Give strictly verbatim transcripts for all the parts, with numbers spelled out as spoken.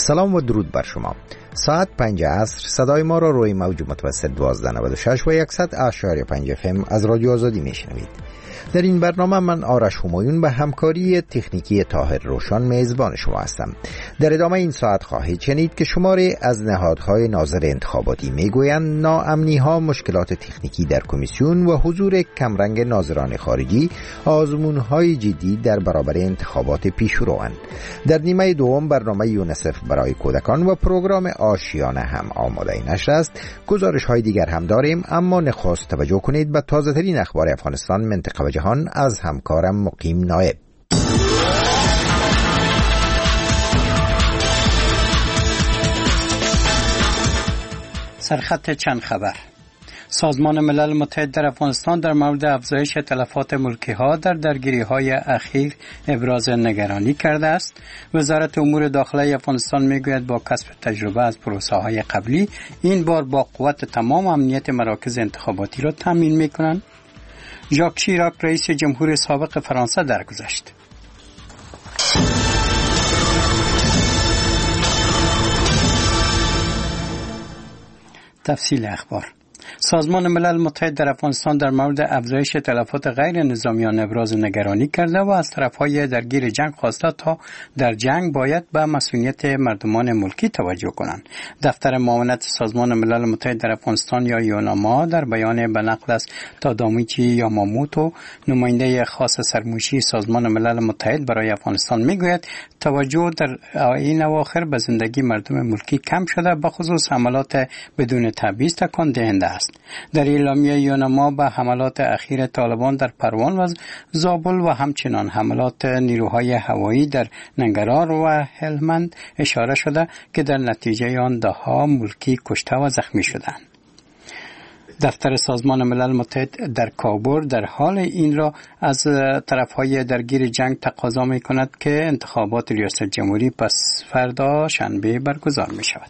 سلام و درود بر شما. ساعت پنج عصر صدای ما را روی موج متوسط دوازده نود و شش و صد اشاری پنج اف ام از رادیو آزادی میشنوید. در این برنامه من آرش همایون به همکاری تکنیکی طاهر روشن میزبان شما هستم. در ادامه این ساعت خواهید شنید که شماری از نهادهای ناظر انتخاباتی میگویند ناامنی ها، مشکلات تکنیکی در کمیسیون و حضور کمرنگ ناظران خارجی آزمون های جدی در برابر انتخابات پیشروند. در نیمه دوم برنامه یونسف برای کودکان و پروگرام آشیانه هم آماده نشر است. گزارش های دیگر هم داریم، اما نخست توجه کنید به تازه ترین اخبار افغانستان، منطقه و جهان از همکارم مقیم نایب. سرخط چند خبر. سازمان ملل متحد در افغانستان در مورد افزایش تلفات ملکی ها در درگیری های اخیر ابراز نگرانی کرده است. وزارت امور داخلی افغانستان میگوید با کسب تجربه از پروسه های قبلی این بار با قوت تمام امنیت مراکز انتخاباتی را تامین میکنند. ژاک شیراک رئیس جمهور سابق فرانسه درگذشت. تفصیل اخبار. سازمان ملل متحد در افغانستان در مورد افزایش تلفات غیر نظامیان ابراز نگرانی کرده و از طرفهای درگیر جنگ خواسته تا در جنگ باید به مسئولیت مردمان ملکی توجه کنند. دفتر معاونت سازمان ملل متحد در افغانستان یا یوناما در بیان به نقل از تادامیچی یاماموتو، نماینده خاص سرموشی سازمان ملل متحد برای افغانستان میگوید توجه در این اواخر به زندگی مردم ملکی کم شده، به خصوص حملات بدون تبعیض تکان دهنده است. در اعلامیه یوناما به حملات اخیر طالبان در پروان و زابل و همچنان حملات نیروهای هوایی در ننگرهار و هلمند اشاره شده که در نتیجه آن ده ها ملکی کشته و زخمی شدند. دفتر سازمان ملل متحد در کابل در حال این را از طرفهای درگیر جنگ تقاضا می کند که انتخابات ریاست جمهوری پس فردا شنبه برگزار می شود.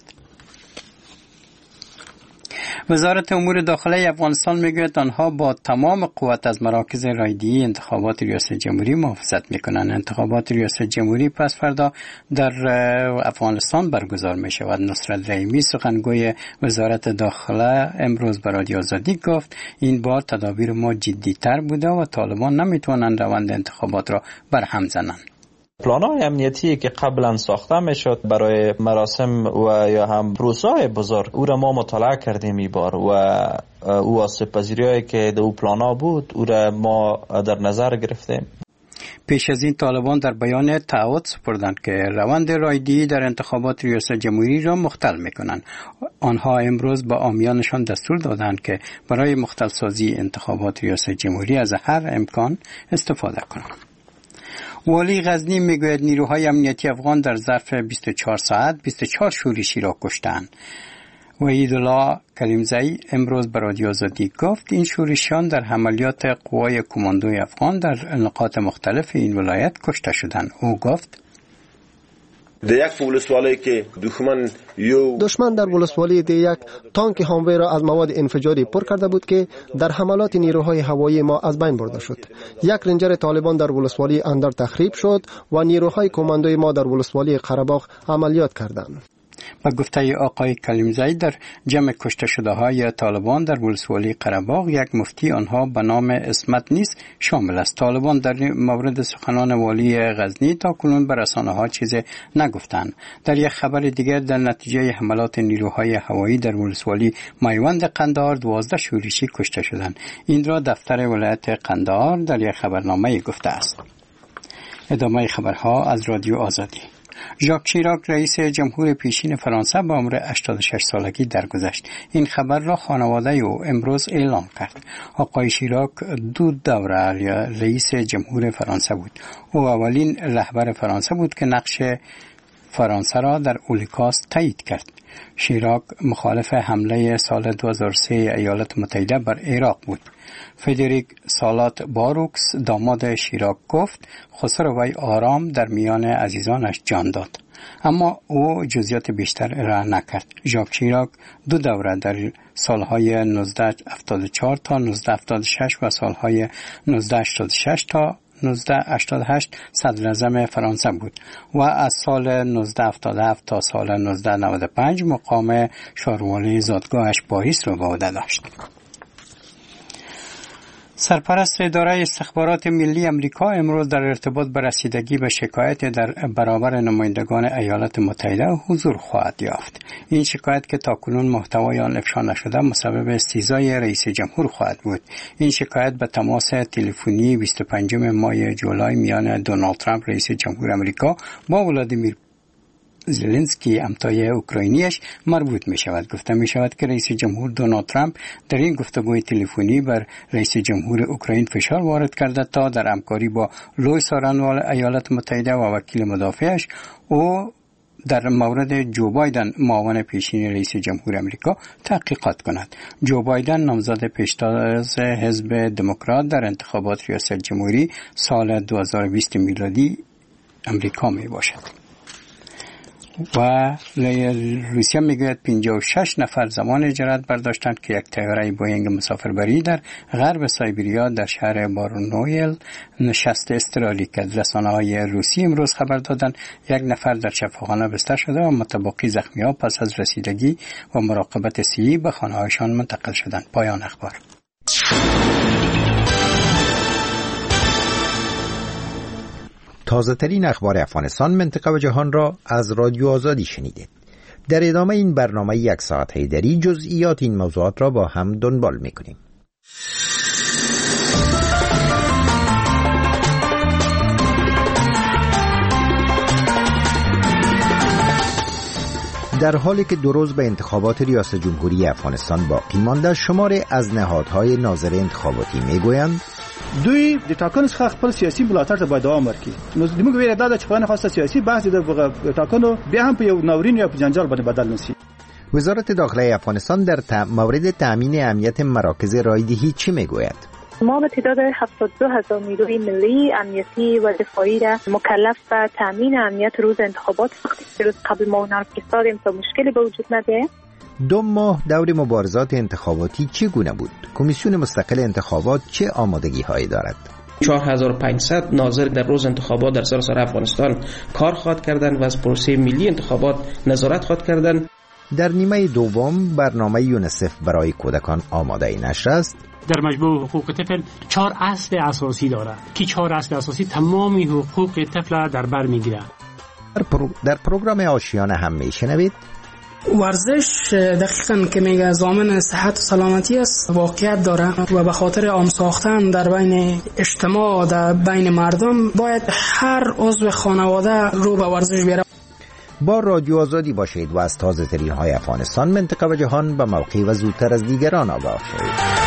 وزارت امور داخلی افغانستان میگوید آنها با تمام قوت از مراکز رایدی انتخابات ریاست جمهوری محافظت میکنند. انتخابات ریاست جمهوری پس فردا در افغانستان برگزار می شود. نصرت رحیمی سخنگوی وزارت داخله امروز به رادیو آزادی گفت این بار تدابیر ما جدی تر بوده و طالبان نمیتوانند روند انتخابات را برهم زنند. پلان‌های امنیتی که قبلا ساخته میشد برای مراسم و یا هم پروسه‌های بزرگ او را ما مطالعه کردیم این بار و او آسیب‌پذیری‌هایی که در او پلان‌ها بود او را ما در نظر گرفتیم. پیش از این طالبان در بیان تعهد سپردند که روند رایدی در انتخابات ریاست جمهوری را مختل میکنند. آنها امروز به عامیانشان دستور دادند که برای مختل سازی انتخابات ریاست جمهوری از هر امکان استفاده کنند. والی غزنی میگوید نیروهای امنیتی افغان در ظرف بیست و چهار ساعت بیست و چهار شورشی را کشتند. وحیدالله کلیمزی امروز به رادیو آزادی گفت این شورشیان در عملیات قوای کماندوی افغان در نقاط مختلف این ولایت کشته شدند. او گفت در یک ولسوالی که دشمن یو دشمن در ولسوالی دی یک تانک هاموی را از مواد انفجاری پر کرده بود که در حملات نیروهای هوایی ما از بین برده شد. یک رنجر طالبان در ولسوالی اندر تخریب شد و نیروهای کماندوی ما در ولسوالی قره‌باغ عملیات کردند. با گفته آقای کلیمزی در جمع کشته شده های طالبان در ولسوالی قره‌باغ یک مفتی آنها به نام اسمت نیست شامل است. طالبان در مورد سخنان والی غزنی تا کنون به رسانه ها چیزی نگفتند. در یک خبر دیگر در نتیجه حملات نیروهای هوایی در ولسوالی میوند قندهار دوازده شورشی کشته شدند. این را دفتر ولایت قندهار در یک خبرنامه گفته است. ادامه خبرها از رادیو آزادی. ژاک شیراک رئیس جمهور پیشین فرانسه به عمر هشتاد و شش سالگی درگذشت. این خبر را خانواده او امروز اعلام کرد. آقای شیراک دو دوره رئیس جمهور فرانسه بود. او اولین رهبر فرانسه بود که نقش فرانسه را در هولوکاست تایید کرد. شیراک مخالف حمله سال دو هزار و سه ایالات متحده بر عراق بود. فدریک سالات باروکس داماد شیراک گفت خسر وی آرام در میان عزیزانش جان داد، اما او جزئیات بیشتر ارائه نکرد. ژاک شیراک دو دوره در سالهای نوزده هفتاد و چهار تا نوزده هفتاد و شش و سالهای نوزده هشتاد و شش تا نوزده هشتاد و هشت صدر اعظم فرانسه بود و از سال نوزده هفتاد و هفت تا سال نوزده نود و پنج مقام شاروالی زادگاهش پاریس را به عهده داشت. سرپرست اداره استخبارات ملی امریکا امروز در ارتباط به رسیدگی به شکایت در برابر نمایندگان ایالات متحده حضور خواهد یافت. این شکایت که تاکنون محتوای آن افشا نشده مسبب استیضای رئیس جمهور خواهد بود. این شکایت به تماس تلفنی بیست و پنجم ماه جولای میان دونالد ترامپ رئیس جمهور امریکا با ولادیمیر زلنسکی همتای اوکراینیش مربوط می شود. گفته می شود که رئیس جمهور دونالد ترامپ در این گفتگوی تلفنی بر رئیس جمهور اوکراین فشار وارد کرده تا در همکاری با لوئیس آرنوال ایالات متحده و وکیل مدافعش او در مورد جو بایدن معاون پیشین رئیس جمهور امریکا تحقیقات کند. جو بایدن نامزد پیشتاز حزب دموکرات در انتخابات ریاست جمهوری سال دو هزار و بیست میلادی امریکا می باشد. و روسیه میگوید پنجاه و شش نفر زمان اجارت برداشتند که یک طیاره بوئینگ مسافربری در غرب سایبریا در شهر بارنویل نشست اضطراری کرد. رسانه‌های روسی امروز خبر دادند یک نفر در شفاخانه بستر شده و متبقی زخمی‌ها پس از رسیدگی و مراقبت صحی به خانه‌هایشان منتقل شدند. پایان اخبار. تازه ترین اخبار افغانستان، منطقه و جهان را از رادیو آزادی شنیدید. در ادامه این برنامه یک ساعت هیدری جزئیات این موضوعات را با هم دنبال می‌کنیم. در حالی که دو روز به انتخابات ریاست جمهوری افغانستان باقی مانده، شماری از نهادهای ناظر انتخاباتی میگویند دوی د ټاکنو څخه خپل سیاسي ملاتړ ته باید دوام ورکړي. نو زموږ ویره دا ده چې خو نه خواسته سیاسي بحث د ټاکنو بیا هم په یو ناورین یا په جنجال باندې بدل نشي. وزارت داخله افغانستان در مورد تأمین امنیت مراکز رایدهی چی میگوید؟ ما به تعداد هفتاد و دو هزار نیروی ملی امنیتی و دفاعی را مکلف به تأمین امنیت روز انتخابات ساختیم. روز قبل ما اونها فرستادیم تا مشکلی به وجود نیاد. دو ماه دور مبارزات انتخاباتی چگونه بود؟ کمیسیون مستقل انتخابات چه آمادگی هایی دارد؟ چهار هزار و پانصد ناظر در روز انتخابات در سراسر افغانستان کار خواهد کردند و از پروسه ملی انتخابات نظارت خواهد کردند. در نیمه دوم برنامه یونیسف برای کودکان آماده نشر است. در مجموع حقوق طفل چهار اصل اساسی دارد که چهار اصل اساسی تمامی حقوق طفل در بر میگیرد. در, پرو... در پروگرام آشیانه هم میشنوید ورزش دقیقاً که میگه ضامن صحت و سلامتی است واقعیت داره و به خاطر عام ساختن در بین اجتماع در بین مردم باید هر عضو خانواده رو به ورزش بیاره. با رادیو آزادی باشید و از تازه ترین های افغانستان، منطقه و جهان به موقع و زودتر از دیگران آگاه شوید.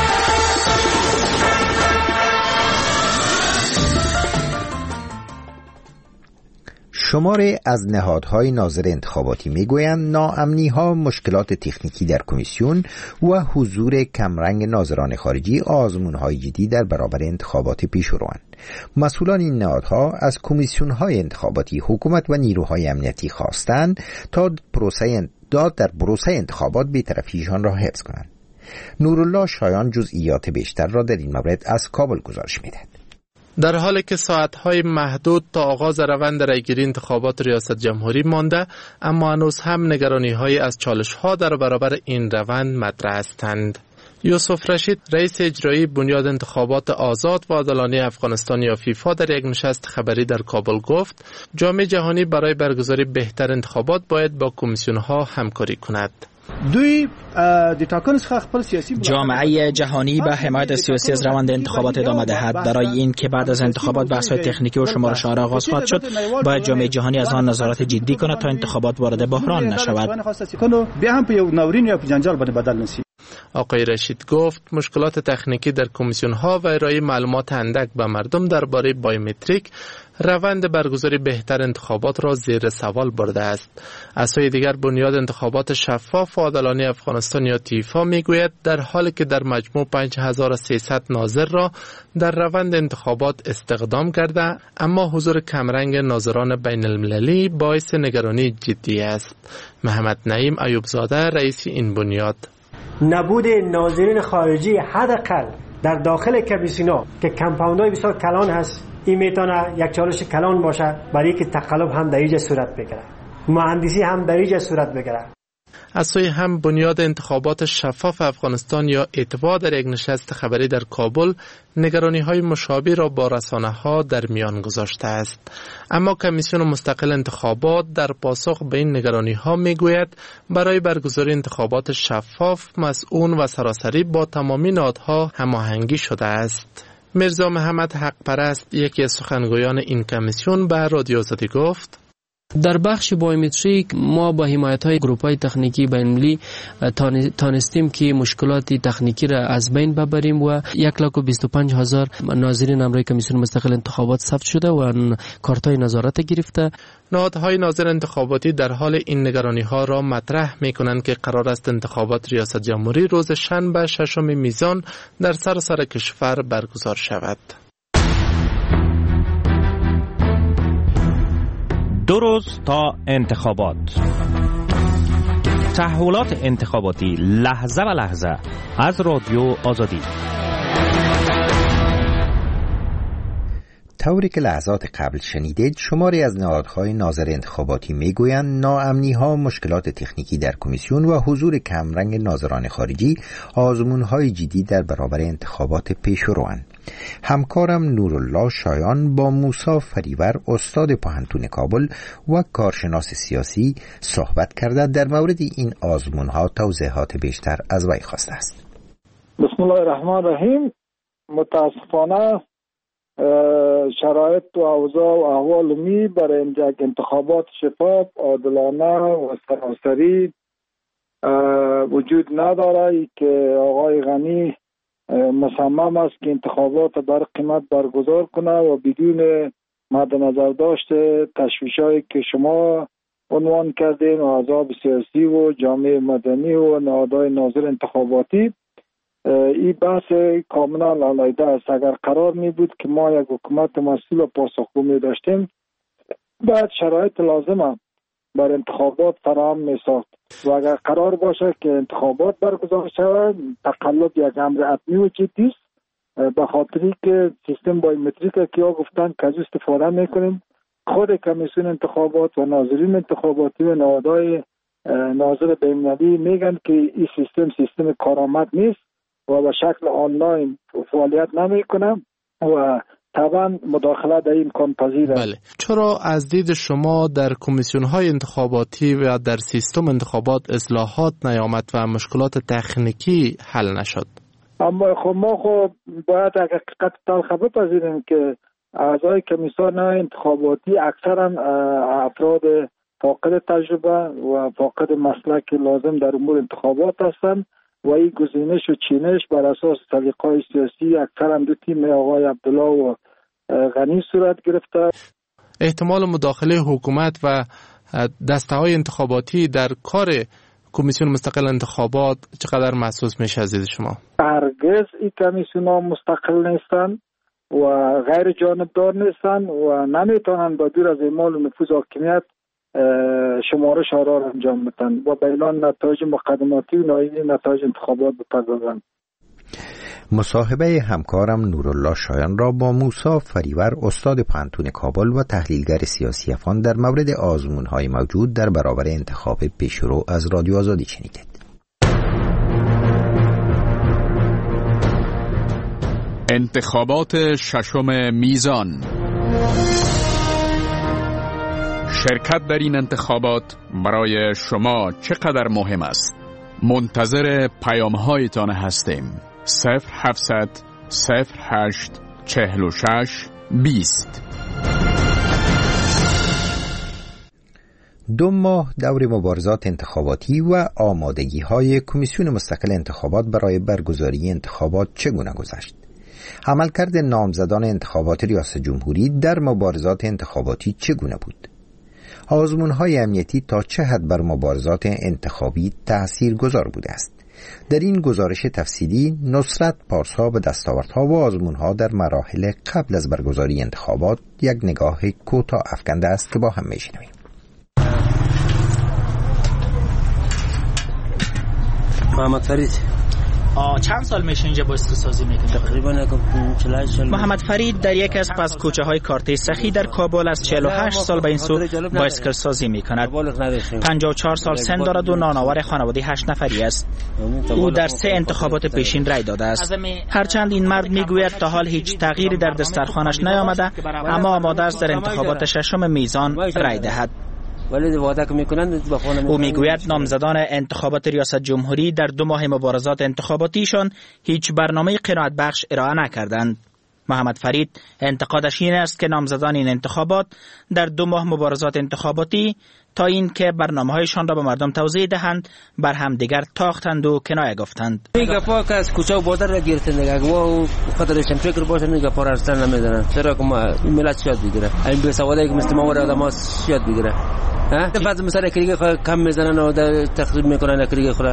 شماری از نهادهای ناظر انتخاباتی میگویند ناامنی‌ها، مشکلات تکنیکی در کمیسیون و حضور کمرنگ ناظران خارجی آزمون‌های جدی در برابر انتخابات پیش روند. مسئولان این نهادها از کمیسیون‌های انتخاباتی، حکومت و نیروهای امنیتی خواستند تا پروسه داد در پروسه انتخابات بی‌طرفیشان را حفظ کنند. نورالله شایان جزئیات بیشتر را در این مورد از کابل گزارش می‌دهد. در حالی که ساعت‌های محدود تا آغاز روند رایگیری انتخابات ریاست جمهوری مانده، اما هنوز هم نگرانی‌هایی از چالش‌ها در برابر این روند مطرح هستند. یوسف رشید، رئیس اجرایی بنیاد انتخابات آزاد و عادلانه افغانستان یا فیفا، در یک نشست خبری در کابل گفت جامعه جهانی برای برگزاری بهتر انتخابات باید با کمیسیون‌ها همکاری کند. دوی د ټاکنو څخه خپل سیاسي جامعه جهانی به حمایت سیاسی از روند انتخابات ادامه دهد. برای این که بعد از انتخابات بحث‌های تکنیکی و شمارش آرا آغاز خواهد شد، باید جامعه جهانی از آن نظارت جدی کند تا انتخابات وارد بحران نشود. بیا هم په یو ناورین یا په جنجال باندې بدل نشي. آقای رشید گفت مشکلات تکنیکی در کمیسیون‌ها و ارائه معلومات اندک به مردم درباره بایومتریک روند برگزاری بهتر انتخابات را زیر سوال برده است. از سوی دیگر بنیاد انتخابات شفاف و عادلانه افغانستان یا تیفا میگوید در حالی که در مجموع پنج هزار و سیصد ناظر را در روند انتخابات استخدام کرده، اما حضور کمرنگ ناظران بین المللی باعث نگرانی جدی است. محمد نعیم ایوبزاده، رئیس این بنیاد: نبود ناظرین خارجی حداقل در داخل کمیسیون‌ها که کمپاندهای بسیار کلان هست این میتونه یک چالش کلان باشه برای که تقلب هم در اینجا صورت بگیره، مهندسی هم در اینجا صورت بگیره. از سوی هم بنیاد انتخابات شفاف افغانستان یا اتباع در یک نشست خبری در کابل نگرانی های مشابه را با رسانه ها در میان گذاشته است. اما کمیسیون مستقل انتخابات در پاسخ به این نگرانی ها می گوید برای برگزاری انتخابات شفاف مسئول و سراسری با تمامی نهادها هماهنگی شده است. میرزا محمد حق پرست یکی از سخنگویان این کمیسیون به رادیو آزادی گفت: در بخش بایومتریک ما با حمایت های گروپ های تکنیکی بین‌المللی تانستیم که مشکلات تکنیکی را از بین ببریم و یک لاک و بیست و پنج هزار ناظرین امروی کمیسیون مستقل انتخابات ثبت شده و کارت های نظارت گرفته. نهادهای ناظر انتخاباتی در حال این نگرانی ها را مطرح می کنند که قرار است انتخابات ریاست جمهوری روز شنبه ششم میزان در سراسر کشور برگزار شود. دو روز تا انتخابات. تحولات انتخاباتی لحظه و لحظه از رادیو آزادی. طوری که لحظات قبل شنیدید، شماری از نهادهای ناظر انتخاباتی میگویند ناامنی‌ها، مشکلات تکنیکی در کمیسیون و حضور کمرنگ ناظران خارجی آزمون‌های جدی در برابر انتخابات پیشروند. همکارم نورالله شایان با موسی فریور استاد پانتون کابل و کارشناس سیاسی صحبت کرده در مورد این آزمون‌ها توضیحات بیشتر از وی خواسته است. بسم الله الرحمن الرحیم. متاسفانه شرایط و اوضاع و احوال می برای یک انتخابات شفاف، عادلانه و سراسری وجود نداره که آقای غنی مصمم است که انتخابات بر قیمت برگزار کنه و بدون مد نظر داشته تشویشایی که شما عنوان کردین و احزاب سیاسی و جامعه مدنی و نهادهای ناظر انتخاباتی. این بحث کاملا علیحده است. اگر قرار می بود که ما یک حکومت مسئول و پاسخگو می داشتیم، باید شرایط لازمه بر انتخابات فراهم می ساخت و اگر قرار باشه که انتخابات برگزار شود، تقلب یک امر حتمی و جدی است، به خاطری که سیستم بایومتریک که ها گفتن که از استفاده میکنیم. خود کمیسیون انتخابات و ناظرین انتخاباتی و نهادهای ناظر بین‌المللی میگن که این سیستم سیستم کارآمد نیست و به شکل آنلاین فعالیت نمیکنه و طبعا مداخله در این امکان پذیر است. بله. چرا از دید شما در کمیسیون های انتخاباتی و در سیستم انتخابات اصلاحات نیامد و مشکلات تکنیکی حل نشد؟ اما خب ما خب باید حقیقت تلخ بپذیریم که اعضای کمیسیون انتخاباتی اکثرا افراد فاقد تجربه و فاقد مسلک لازم در امور انتخابات هستند و این گزینش و چینش بر اساس سلیقه‌های سیاسی اکثرا دو تیم آقای عبدالله و غنی صورت گرفته. احتمال مداخله حکومت و دسته‌های انتخاباتی در کار کمیسیون مستقل انتخابات چقدر محسوس میشه از دید شما؟ هرگز این کمیسیون‌ها مستقل نیستن و غیر جانبدار نیستن و نمیتونن با دور از اعمال نفوذ حاکمیت شمارش آرا را انجام بدن و به اعلان نتایج مقدماتی و نهایی نتایج انتخابات بپردازند. مصاحبه همکارم نورالله شایان را با موسی فریور استاد پانتون کابل و تحلیلگر سیاسی افغان در مورد آزمون‌های موجود در برابر انتخاب پیشرو از رادیو آزادی شنیدید. انتخابات ششم میزان. شرکت در این انتخابات برای شما چقدر مهم است؟ منتظر پیام‌هایتان هستیم. صفر هفتصد صفر هشت چهل و شش بیست. دو ماه دور مبارزات انتخاباتی و آمادگی‌های کمیسیون مستقل انتخابات برای برگزاری انتخابات چگونه گذشت؟ عملکرد نامزدان انتخابات ریاست جمهوری در مبارزات انتخاباتی چگونه بود؟ آزمون‌های امنیتی تا چه حد بر مبارزات انتخابی تأثیر گذار بوده است؟ در این گزارش تفصیلی نصرت پارسا به دستاوردها و آزمون‌ها در مراحل قبل از برگزاری انتخابات یک نگاه کوتاه افکنده است که با هم می‌شنویم. محمد فرید چند سال میشه اینجا بایسکل سازی میکنید؟ تقریبا چهل سال. محمد فرید در یک از پس کوچه های کارته سخی در کابل از چهل و هشت سال به این سو بایسکل سازی میکند. پنجاه و چهار سال سن دارد و نانآور خانواده هشت نفری است. او در سه انتخابات پیشین رای داده است. هرچند این مرد میگوید تا حال هیچ تغییری در دسترخوانش نیامده، اما آماده است در انتخابات ششم میزان رای دهد. او میگوید نامزدان انتخابات ریاست جمهوری در دو ماه مبارزات انتخاباتیشان هیچ برنامه قناعت بخش ارائه نکردند. محمد فرید انتقادش این است که نامزدان این انتخابات در دو ماه مبارزات انتخاباتی تا این که برنامه‌هایشان را به مردم توضیح دهند بر هم دیگر تاختند و کنایه گفتند. میگه پاک از کوچه و بازار را گرفتن دیگه، ما خاطرشون فکر باشه میگه پار ارسل نمیدونن، چرا که ما ملت شاد بگیره، این بی سوالی که مثل ما ور آدم شاد بگیره. ها بعضی مثلا کلیگه کم میزنن و تخریب میکنن کلیگه خلا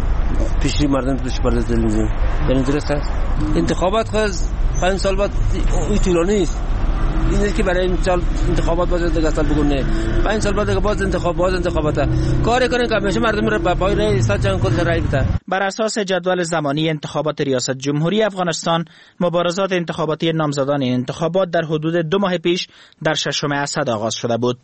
پیشی مردم پیش برده تلویزیون. یعنی درست است انتخابات خواست پنج سال بعد این طولانی است. این که برای این سال انتخابات باز دیگه سال بگونه پنج سال بعد دیگه باز انتخاب باز انتخابات کاری کنن که همیشه مردم رو به پای رای سال چند کل رای بده. بر اساس جدول زمانی انتخابات ریاست جمهوری افغانستان مبارزات انتخاباتی نامزدان این انتخابات در حدود دو ماه پیش در ششم اسد آغاز شده بود.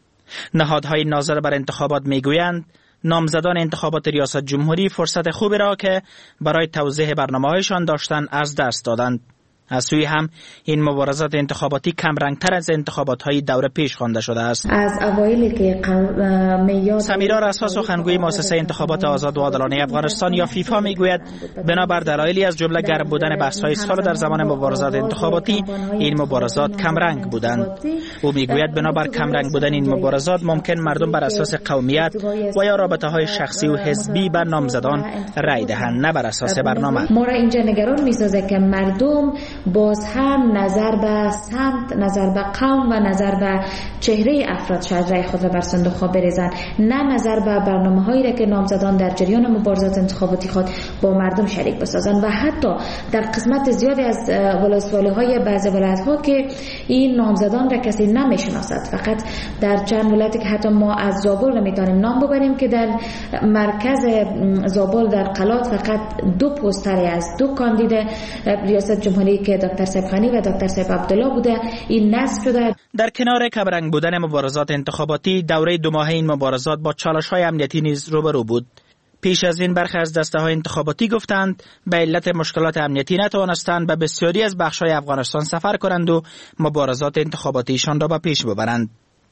نهادهای ناظر بر انتخابات میگویند نامزدان انتخابات ریاست جمهوری فرصت خوبی را که برای توضیح برنامه‌هایشان داشتند از دست دادند. از سوی هم این مبارزات انتخاباتی کم رنگتر از انتخابات‌های دوره پیش خوانده شده است. از اوایلی که میاد سمیرا رسا سخنگوی مؤسسه انتخابات آزاد و عادلانه افغانستان یا فیفا میگوید بنابر دلایلی از جمله گرم بودن بحث‌های سال در زمان مبارزات انتخاباتی این مبارزات کم رنگ بودند. او میگوید بنابر کم رنگ بودن این مبارزات ممکن مردم بر اساس قومیت و یا رابطه‌های شخصی و حزبی بر نامزدان رای دهند نه بر اساس برنامه. ما را اینجا نگران می‌سازه که مردم باز هم نظر به سمت، نظر به قوم و نظر به چهره افراد شاید رای خود را بر صندوق ها بریزن، نه نظر به برنامه هایی را که نامزدان در جریان مبارزات انتخاباتی خود با مردم شریک بسازن. و حتی در قسمت زیادی از ولسوالی های بعضی ولایت ها که این نامزدان را کسی نمیشناسد، فقط در چند ولایتی که حتی ما از زابل نمیتونیم نام ببریم که در مرکز زابل در قلات فقط دو پوستری از دو کاندید ریاست جمهوری که دکتر صاحب غنی و دکتر صاحب عبدالله بوده این نصب شده. در کنار کمرنگ بودن مبارزات انتخاباتی دوره دو ماهه این مبارزات با چالش‌های امنیتی نیز روبرو بود. پیش از این برخی از دسته‌های انتخاباتی گفتند به علت مشکلات امنیتی نتوانستند به بسیاری از بخش‌های افغانستان سفر کنند و مبارزات انتخاباتیشان را به پیش ببرند.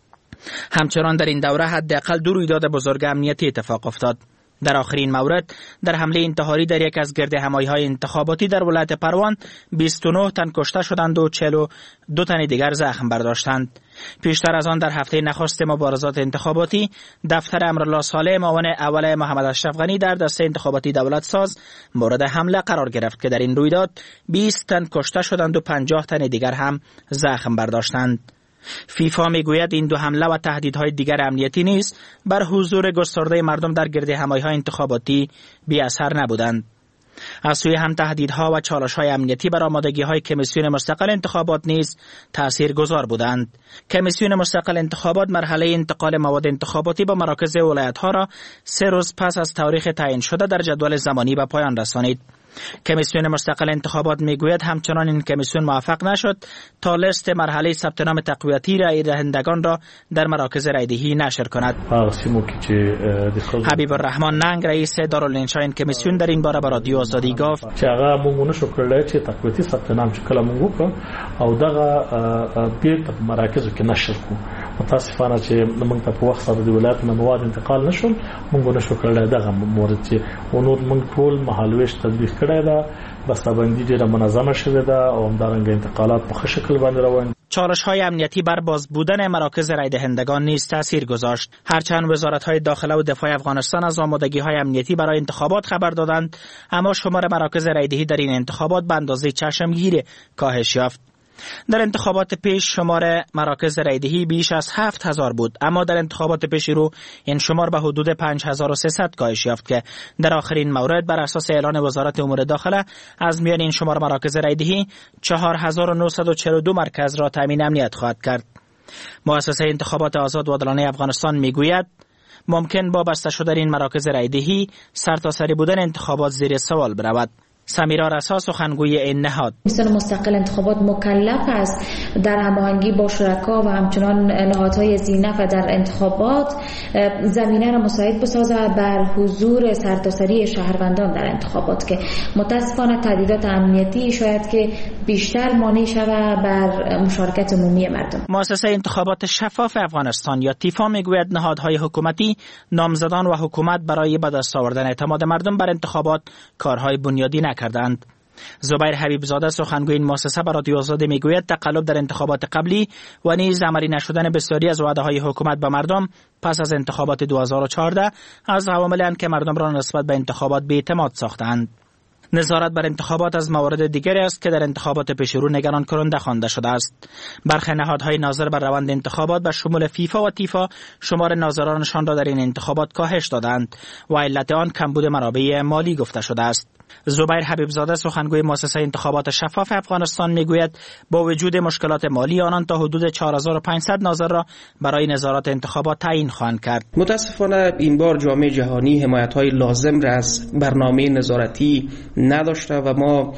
همچنان در این دوره حداقل دو رویداد بزرگ امنیتی اتفاق افتاد. در آخرین مورد در حمله انتحاری در یک از گرد همایی‌های انتخاباتی در ولایت پروان بیست و نه تن کشته شدند و چهل و دو تن دیگر زخم برداشتند. پیشتر از آن در هفته نخست مبارزات انتخاباتی دفتر امرالله صالح معاون اول محمد اشرف غنی در دسته انتخاباتی دولت ساز مورد حمله قرار گرفت که در این رویداد بیست تن کشته شدند و پنجاه تن دیگر هم زخم برداشتند. فیفا میگوید این دو حمله و تهدیدهای دیگر امنیتی نیز بر حضور گسترده مردم در گرد همایی‌های انتخاباتی بی اثر نبودند. از سوی هم تهدیدها و چالش‌های امنیتی بر آمادگی‌های کمیسیون مستقل انتخابات نیز تاثیرگذار بودند. کمیسیون مستقل انتخابات مرحله انتقال مواد انتخاباتی به مراکز ولایت‌ها را سه روز پس از تاریخ تعیین شده در جدول زمانی به پایان رسانید. کمیسیون مستقل انتخابات میگوید همچنان این کمیسیون موفق نشد تا لیست مرحله ثبت نام تقویتی رای دهندگان را در مراکز رایدهی نشر کند. حبیب الرحمن ننگ رئیس دارالانشا این کمیسیون در این باره به رادیو آزادی گفت چې هغه مونږ نشو کړل چې تقویتی ثبت نام چې کله مونږ وکړو او دغه بیرته په مراکزو کې نشر کو. متاسفانه چې موږ ته په وخت سره د ولایت نه مواد انتقال نشول مونږ نشو کړل دغه مورد چې ونور مونږ ټول مهالويش تطبیق کړی دا بسته‌بندي ډیره منظمه شوه ده او همدارنګه انتقالات په ښه شکل باندې روان. چالش‌های امنیتی بر باز بودن مراکز رای دهندگان نیز تاثیر گذاشت. هرچند وزارت‌های داخله و دفاع افغانستان از آمادگی‌های امنیتی برای انتخابات خبر دادند، اما شمار مراکز رایدهی در این انتخابات به اندازه چشمگیر کاهش یافت. در انتخابات پیش شمار مراکز رایدهی بیش از هفت هزار بود، اما در انتخابات پیش رو این شمار به حدود پنج هزار و سیصد کاهش یافت که در آخرین مورد بر اساس اعلان وزارت امور داخله از میان این شمار مراکز رایدهی چهار هزار و نهصد و چهل و دو مرکز را تامین امنیت خواهد کرد. مؤسسه انتخابات آزاد و عادلانه افغانستان میگوید ممکن با بسته شدن این مراکز رایدهی سرتاسری بودن انتخابات زیر سوال برود. سمیرا رسا سخنگوی این نهاد: کمیسیون مستقل انتخابات مکلف است در هماهنگی با شرکا و همچنان نهادهای ذی‌نفع در انتخابات زمینه را مساعد بسازد بر حضور سرتاسری شهروندان در انتخابات که متاسفانه تهدیدات امنیتی شاید که بیشتر مانع شود بر مشارکت عمومی مردم. مؤسسه انتخابات شفاف افغانستان یا تیفا میگوید نهادهای حکومتی، نامزدان و حکومت برای به دست آوردن اعتماد مردم بر انتخابات کارهای بنیادی کردند. زبیر حبیب زاده سخنگوی این مؤسسه به رادیو آزادی میگوید تقلب در انتخابات قبلی و نیز عملی نشدن بسیاری از وعده های حکومت به مردم پس از انتخابات دو هزار و چهارده از عواملی که مردم را نسبت به انتخابات بی‌اعتماد ساختند. نظارت بر انتخابات از موارد دیگری است که در انتخابات پیشرو نگران کننده خوانده شده است. برخی نهادهای ناظر بر روند انتخابات به شمول فیفا و تیفا شمار ناظرانشان را در این انتخابات کاهش دادند و علت آن کمبود منابع مالی گفته شده است. زبیر حبیب زاده سخنگوی مؤسسه انتخابات شفاف افغانستان میگوید با وجود مشکلات مالی آنان تا حدود چهار هزار و پانصد ناظر را برای نظارت انتخابات تعیین خواهند کرد. متاسفانه این بار جامعه جهانی حمایت‌های لازم را از برنامه نظارتی نداشته و ما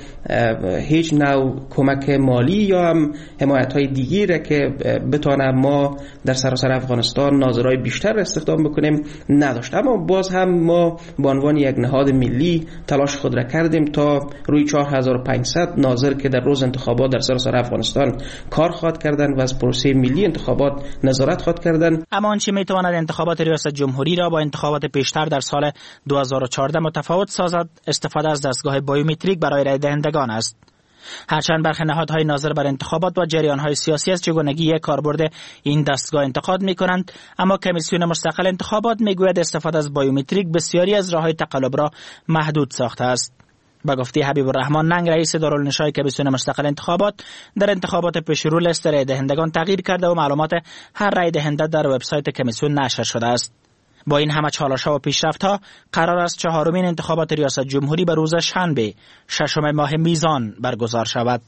هیچ نوع کمک مالی یا هم حمایت‌های دیگری را که بتونه ما در سراسر افغانستان ناظرای بیشتر استخدام بکنیم نداشته. اما باز هم ما به عنوان یک نهاد ملی تلاش خود را کردیم تا روی چهار هزار و پانصد ناظر که در روز انتخابات در سراسر افغانستان کار خواهد کردند و از پروسه ملی انتخابات نظارت خواهد کردند. اما آنچه میتواند انتخابات ریاست جمهوری را با انتخابات پیشتر در سال دو هزار و چهارده متفاوت سازد استفاده از دستگاه بایومتریک برای رای دهندگان است. هرچند برخی نهادهای ناظر بر انتخابات و جریانهای سیاسی از چگونگی کاربرد این دستگاه انتقاد می‌کنند، اما کمیسیون مستقل انتخابات میگوید استفاده از بایومتریک بسیاری از راه‌های تقلب را محدود ساخته است. با گفته حبیب الرحمن ننگ رئیس دارالنشای کمیسیون مستقل انتخابات، در انتخابات پیشرو لیست رای دهندگان تغییر کرده و معلومات هر رای دهنده در وبسایت کمیسیون نشر شده است. با این همه چالش‌ها و پیشرفت‌ها قرار است چهارمین انتخابات ریاست جمهوری به روز شنبه ششم ماه میزان برگزار شود.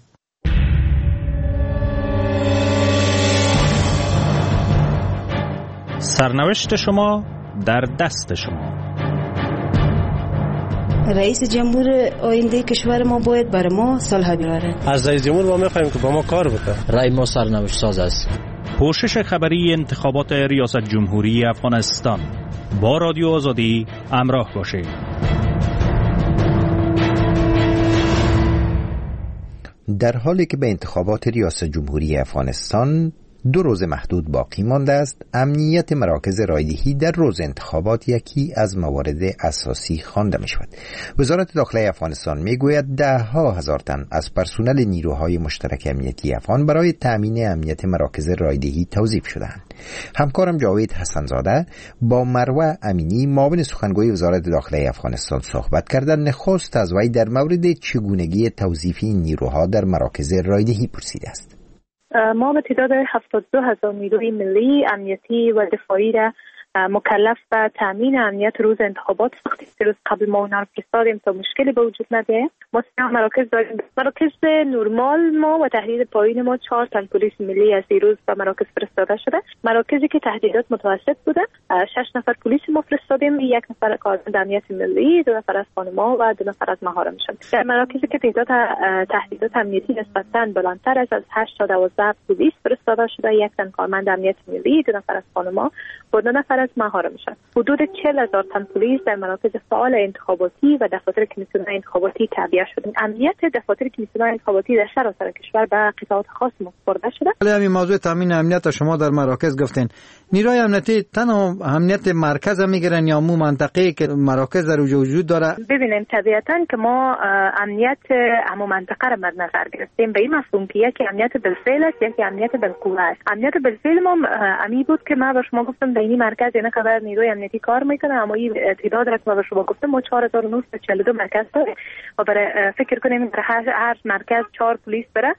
سرنوشت شما در دست شما. رئیس جمهور آینده کشور ما باید بر ما صلح بیاره. از رئیس جمهور ما می‌خوایم که با ما کار بکنه. رای ما سرنوشت ساز است. پوشش خبری انتخابات ریاست جمهوری افغانستان. با رادیو آزادی همراه باشید. در حالی که به انتخابات ریاست جمهوری افغانستان دو روز محدود باقی مانده است، امنیت مراکز رایدهی در روز انتخابات یکی از موارد اساسی خوانده می شود. وزارت داخله افغانستان می گوید ده ها هزار تن از پرسنل نیروهای مشترک امنیتی افغان برای تامین امنیت مراکز رایدهی توظیف شدند. همکارم جاوید حسنزاده با مروه امینی معاون سخنگوی وزارت داخله افغانستان صحبت کردند. نخست از وی در مورد چگونگی توظیف این نیروها در مراکز رایدهی پرسیده است. ما به تعداد هفتاد و دو هزار نیروی ملی امنیتی و دفاعی را مکلف به تامین امنیت روز انتخابات ساختیم. روز قبل ما اونها رو فرستادیم تا مشکلی به وجود نده. ما مراکز داریم. مراکز نورمال ما و تهدید پایین ما چهار تن پلیس ملی از دیروز به مراکز فرستاده شده. مراکزی که تهدیدات متوسط بوده، شش نفر پلیس ما فرستادیم، یک نفر کارمند امنیت ملی، دو نفر از خانما و دو نفر از مهارمشان. در مراکزی که تعداد تهدیدات امنیتی نسبتاً بلندتر است، از هشت تا دوازده پلیس فرستاده شده، یک تن کارمند امنیت ملی، دو نفر از خانما و دو نفر از مهار میشن. حدود چهل هزار تن پلیس در مراکز فعال انتخاباتی و دفاتر کمیسیون انتخاباتی تعبیه شده. امنیت دفاتر کمیسیون انتخاباتی در سراسر کشور به قطاعات خاص مسپرده شده. همین موضوع تامین امنیت شما در مراکز گفتین. نیروی امنیتی تنها امنیت مرکز میگیرن یا مو منطقه‌ای که مراکز در وجود داره؟ ببینیم طبیعتاً که ما امنیت عموم منطقه را مد نظر گرفتیم به این مفهوم که یکی امنیت بالفعل است، یکی امنیت بالقوه است. امنیت بالفعل ما امی بود که ما به شما گفتم در این مرکز اینا خبر نیروی امنیتی کار میکنه، اما این تعداد را که ما به شما گفتم ما چهار هزار و نهصد و چهل و دو مرکز داریم و برای فکر کنیم در هر هر مرکز چهار پلیس بره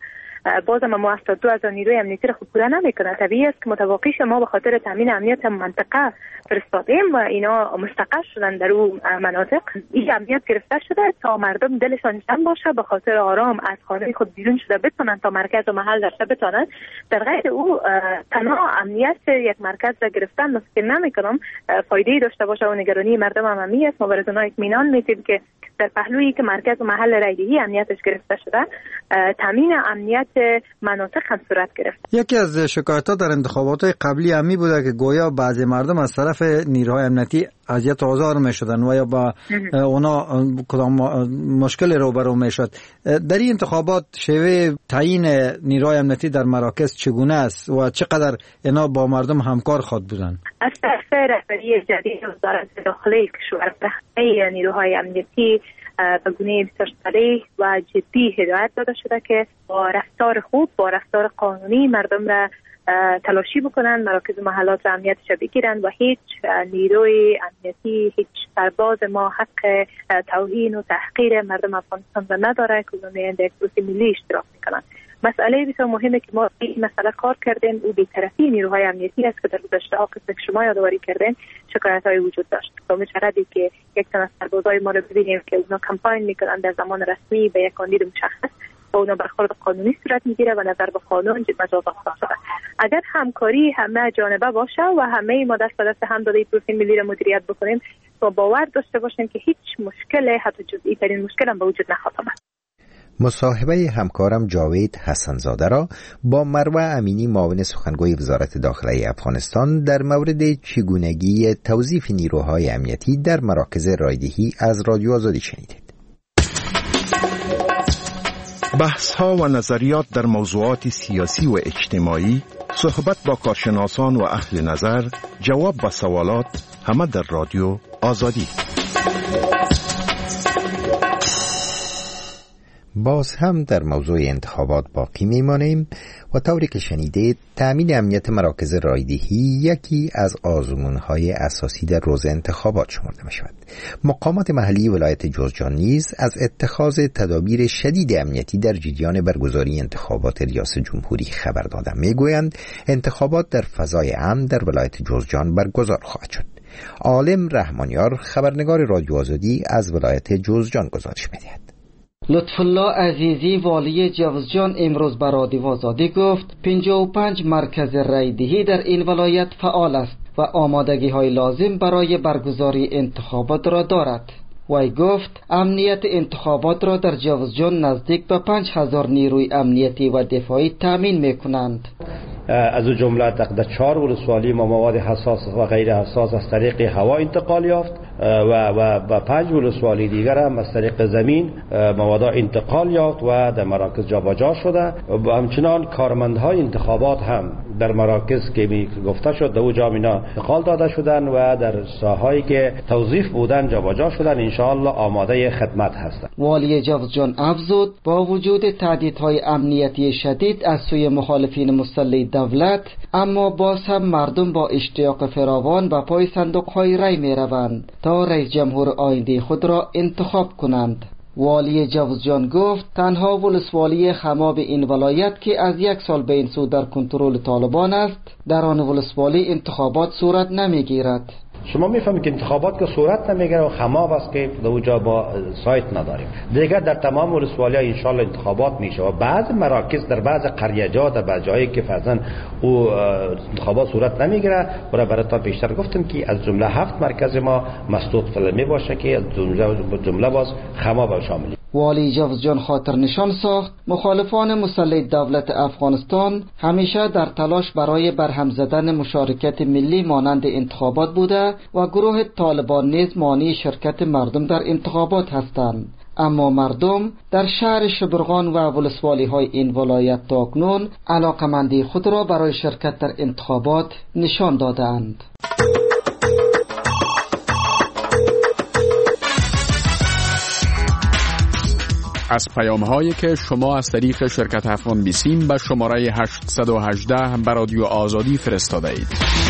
باز ما هفتاد و دو هزار نیروی امنیتی را خود پوره نمیکنه. طبیعی است که متوقع ما به خاطر تامین امنیت منطقه فرستادیم و اینا مستقر شدن در اون مناطق. این امنیت گرفته شده تا مردم دلشان جمع باشه، به خاطر آرام از خانه خود بیرون شده بتونن تا مرکز و محل داشته بتونن. در غیر او تنها امنیت یک مرکز را گرفتن ممکن نمیکنم فایده داشته باشه و نگرانی مردم هم همی است. ما برای اونها اطمینان میدیم که در پهلویی که مرکز و محل رایدهی امنیتش گرفته شده، تامین امنیت مناطق هم صورت گرفت. یکی از شکایت‌ها در انتخابات قبلی همی بوده که گویا بعضی مردم از طرف نیروهای امنیتی اذیت و آزار می‌شدن و یا با اونا کدام مشکل روبرو می‌شد. در این انتخابات شیوه تعیین نیروهای امنیتی در مراکز چگونه است و چقدر اینا با مردم همکار خود بودند؟ از طرف رهبری جدید وزارت داخلی کشور رهبری نیروهای امنیتی به گونه بسیار صریح و جدی هدایت داده شده که با رفتار خوب، با رفتار قانونی مردم را تلاشی بکنن، مراکز و محلات را امنیتش بگیرن و هیچ نیروی امنیتی، هیچ سرباز ما حق توهین و تحقیر مردم افغانستان را نداره که اونها در پروسه ملی اشتراک میکنن. مسئله بسیار مهمه که ما این مسئله کار کردیم او بی‌طرفی نیروهای امنیتی است که در گذشته ها که شما یادآوری کردین شکایت‌های وجود داشت. با مجردی که یک تن از سربازای ما رو ببینیم که اونا کمپاین میکنن در زمان رسمی به یک کاندید مشخص و اونا برخورد قانونی صورت میگیره و نظر به قانون مجازات خواهد. اگر همکاری همه جانبه باشه و همه ما دست به دست هم داده پروسه ملی رو مدیریت بکنیم و باور داشته باشیم که هیچ مشکل حتی جزئی ترین مشکل هم به وجود نخواهد آمد. مصاحبه همکارم جاوید حسنزاده را با مروه امینی معاون سخنگوی وزارت داخلی افغانستان در مورد چگونگی توظیف نیروهای امنیتی در مراکز رایدهی از رادیو آزادی شنیدید. بحث‌ها و نظریات در موضوعات سیاسی و اجتماعی، صحبت با کارشناسان و اهل نظر، جواب به سوالات، همه در رادیو آزادی. باز هم در موضوع انتخابات باقی میمانیم و طوری که شنیدید تأمین امنیت مراکز رایدهی یکی از آزمون‌های اساسی در روز انتخابات شمرده می‌شود. مقامات محلی ولایت جوزجان نیز از اتخاذ تدابیر شدید امنیتی در جریان برگزاری انتخابات ریاست جمهوری خبر دادند. میگویند انتخابات در فضای امن در ولایت جوزجان برگزار خواهد شد. عالم رحمانیار خبرنگار رادیو آزادی از ولایت جوزجان گزارش می‌دهد. لطف الله عزیزی والی جوزجان امروز به رادیو آزادی گفت پنجاه و پنج مرکز رایدهی در این ولایت فعال است و آمادگی های لازم برای برگزاری انتخابات را دارد. وی گفت امنیت انتخابات را در جوزجان نزدیک به پنج هزار نیروی امنیتی و دفاعی تامین میکنند. از جمله در چهار ولسوالی ما مواد حساس و غیر حساس از طریق هوا انتقال یافت و و و پنج ولسوالی دیگر هم از طریق زمین مواد انتقال یافت و در مراکز جابجا شده. و همچنان کارمندهای انتخابات هم در مراکز که گفته شد در اونجا اینا انتقال داده شدن و در ساحایی که توظیف بودن جابجا شدن، ان شاء الله آماده خدمت هستند. والی جوزجان افزود با وجود تهدیدهای امنیتی شدید از سوی مخالفین مسلح دولت، اما باز هم مردم با اشتیاق فراوان به پای صندوق‌های رای می‌روند تا رئیس جمهور آینده خود را انتخاب کنند. والی جوزجان گفت تنها ولسوالی خماب این ولایت که از یک سال به این سو در کنترل طالبان است، در آن ولسوالی انتخابات صورت نمیگیرد. شما میفهمید که انتخابات که صورت نمیگیره و خماب است که در اونجا با سایت نداریم. دیگر در تمام ولسوالی‌ها ان شاء الله انتخابات میشه و بعض مراکز در بعض قریه‌جا در بعض جایی که فرضاً او انتخابات صورت نمیگیره، برای براتون بیشتر گفتم که از جمله هفت مرکز ما مسدود فلمی باشه که از جمله جمله باز خماب شامل. والی جوزجان خاطر نشان ساخت مخالفان مسلح دولت افغانستان همیشه در تلاش برای برهم زدن مشارکت ملی مانند انتخابات بوده و گروه طالبان نیز مانع شرکت مردم در انتخابات هستند. اما مردم در شهر شبرغان و ولسوالی های این ولایت تاکنون علاقمندی خود را برای شرکت در انتخابات نشان دادند. از پیام‌هایی که شما از طریق شرکت افغان بیسیم به شماره هشتصد و هجده به رادیو آزادی فرستاده اید.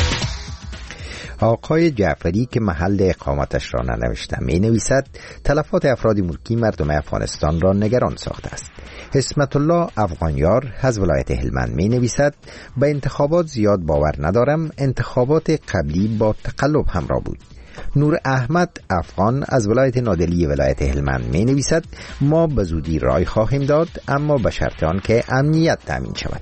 آقای جعفری که محل اقامتش را ننوشته می نویسد تلفات افراد ملکی مردم افغانستان را نگران ساخته است. حسمت الله افغانیار از ولایت هلمند می نویسد به انتخابات زیاد باور ندارم، انتخابات قبلی با تقلب همراه بود. نور احمد افغان از ولایت نادلی ولایت هلمند می نویسد ما به زودی رای خواهیم داد، اما به شرط آن که امنیت تامین شود.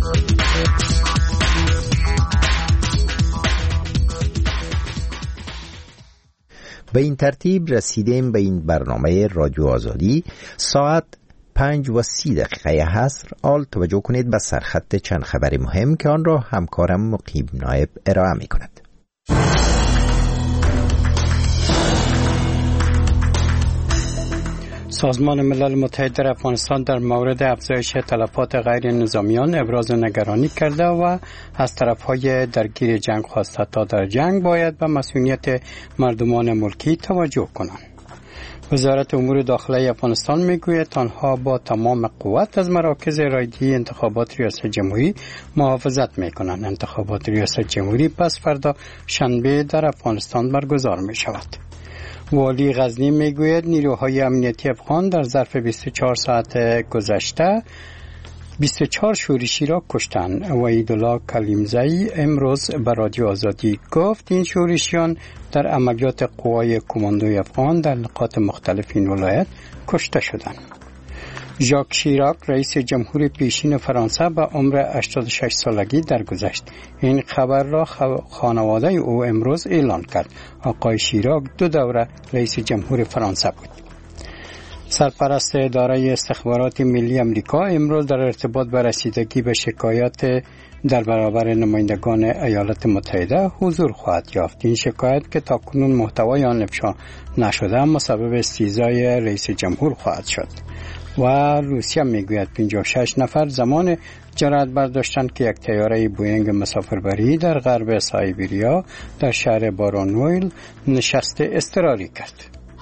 به این ترتیب رسیدیم به این برنامه رادیو آزادی. ساعت پنج و سی دقیقه عصر. آل توجه کنید به سرخط چند خبر مهم که آن را همکارم مقیم نایب ارائه می کند. سازمان ملل متحد در افغانستان در مورد افزایش تلفات غیر نظامیان ابراز نگرانی کرده و از طرفهای درگیر جنگ خواسته تا در جنگ باید به مسئولیت مردمان ملکی توجه کنند. وزارت امور داخلی افغانستان میگوید آنها با تمام قوت از مراکز رایگیری انتخابات ریاست جمهوری محافظت میکنند. انتخابات ریاست جمهوری پس فردا شنبه در افغانستان برگزار می شود. والی غزنی میگوید نیروهای امنیتی افغان در ظرف بیست و چهار ساعت گذشته بیست و چهار شورشی را کشتند. وحیدالله کلیمزایی امروز به رادیو آزادی گفت این شورشیان در عملیات قوای کماندوی افغان در نقاط مختلف این ولایت کشته شدند. ژاک شیراک رئیس جمهور پیشین فرانسه به عمر هشتاد و شش سالگی درگذشت. این خبر را خانواده او امروز اعلان کرد. آقای شیراک دو دوره رئیس جمهور فرانسه بود. سرپرست اداره استخبارات ملی امریکا امروز در ارتباط به رسیدگی به شکایت در برابر نمایندگان ایالات متحده حضور خواهد یافت. این شکایت که تاکنون محتوای آن افشا نشده مسبب استیضای رئیس جمهور خواهد شد. و روسیه میگوید پنجاه و شش نفر زمان جرأت برداشتند که یک طیاره بوئینگ مسافربری در غرب سایبریا در شهر بارانویل نشست اضطراری کرد.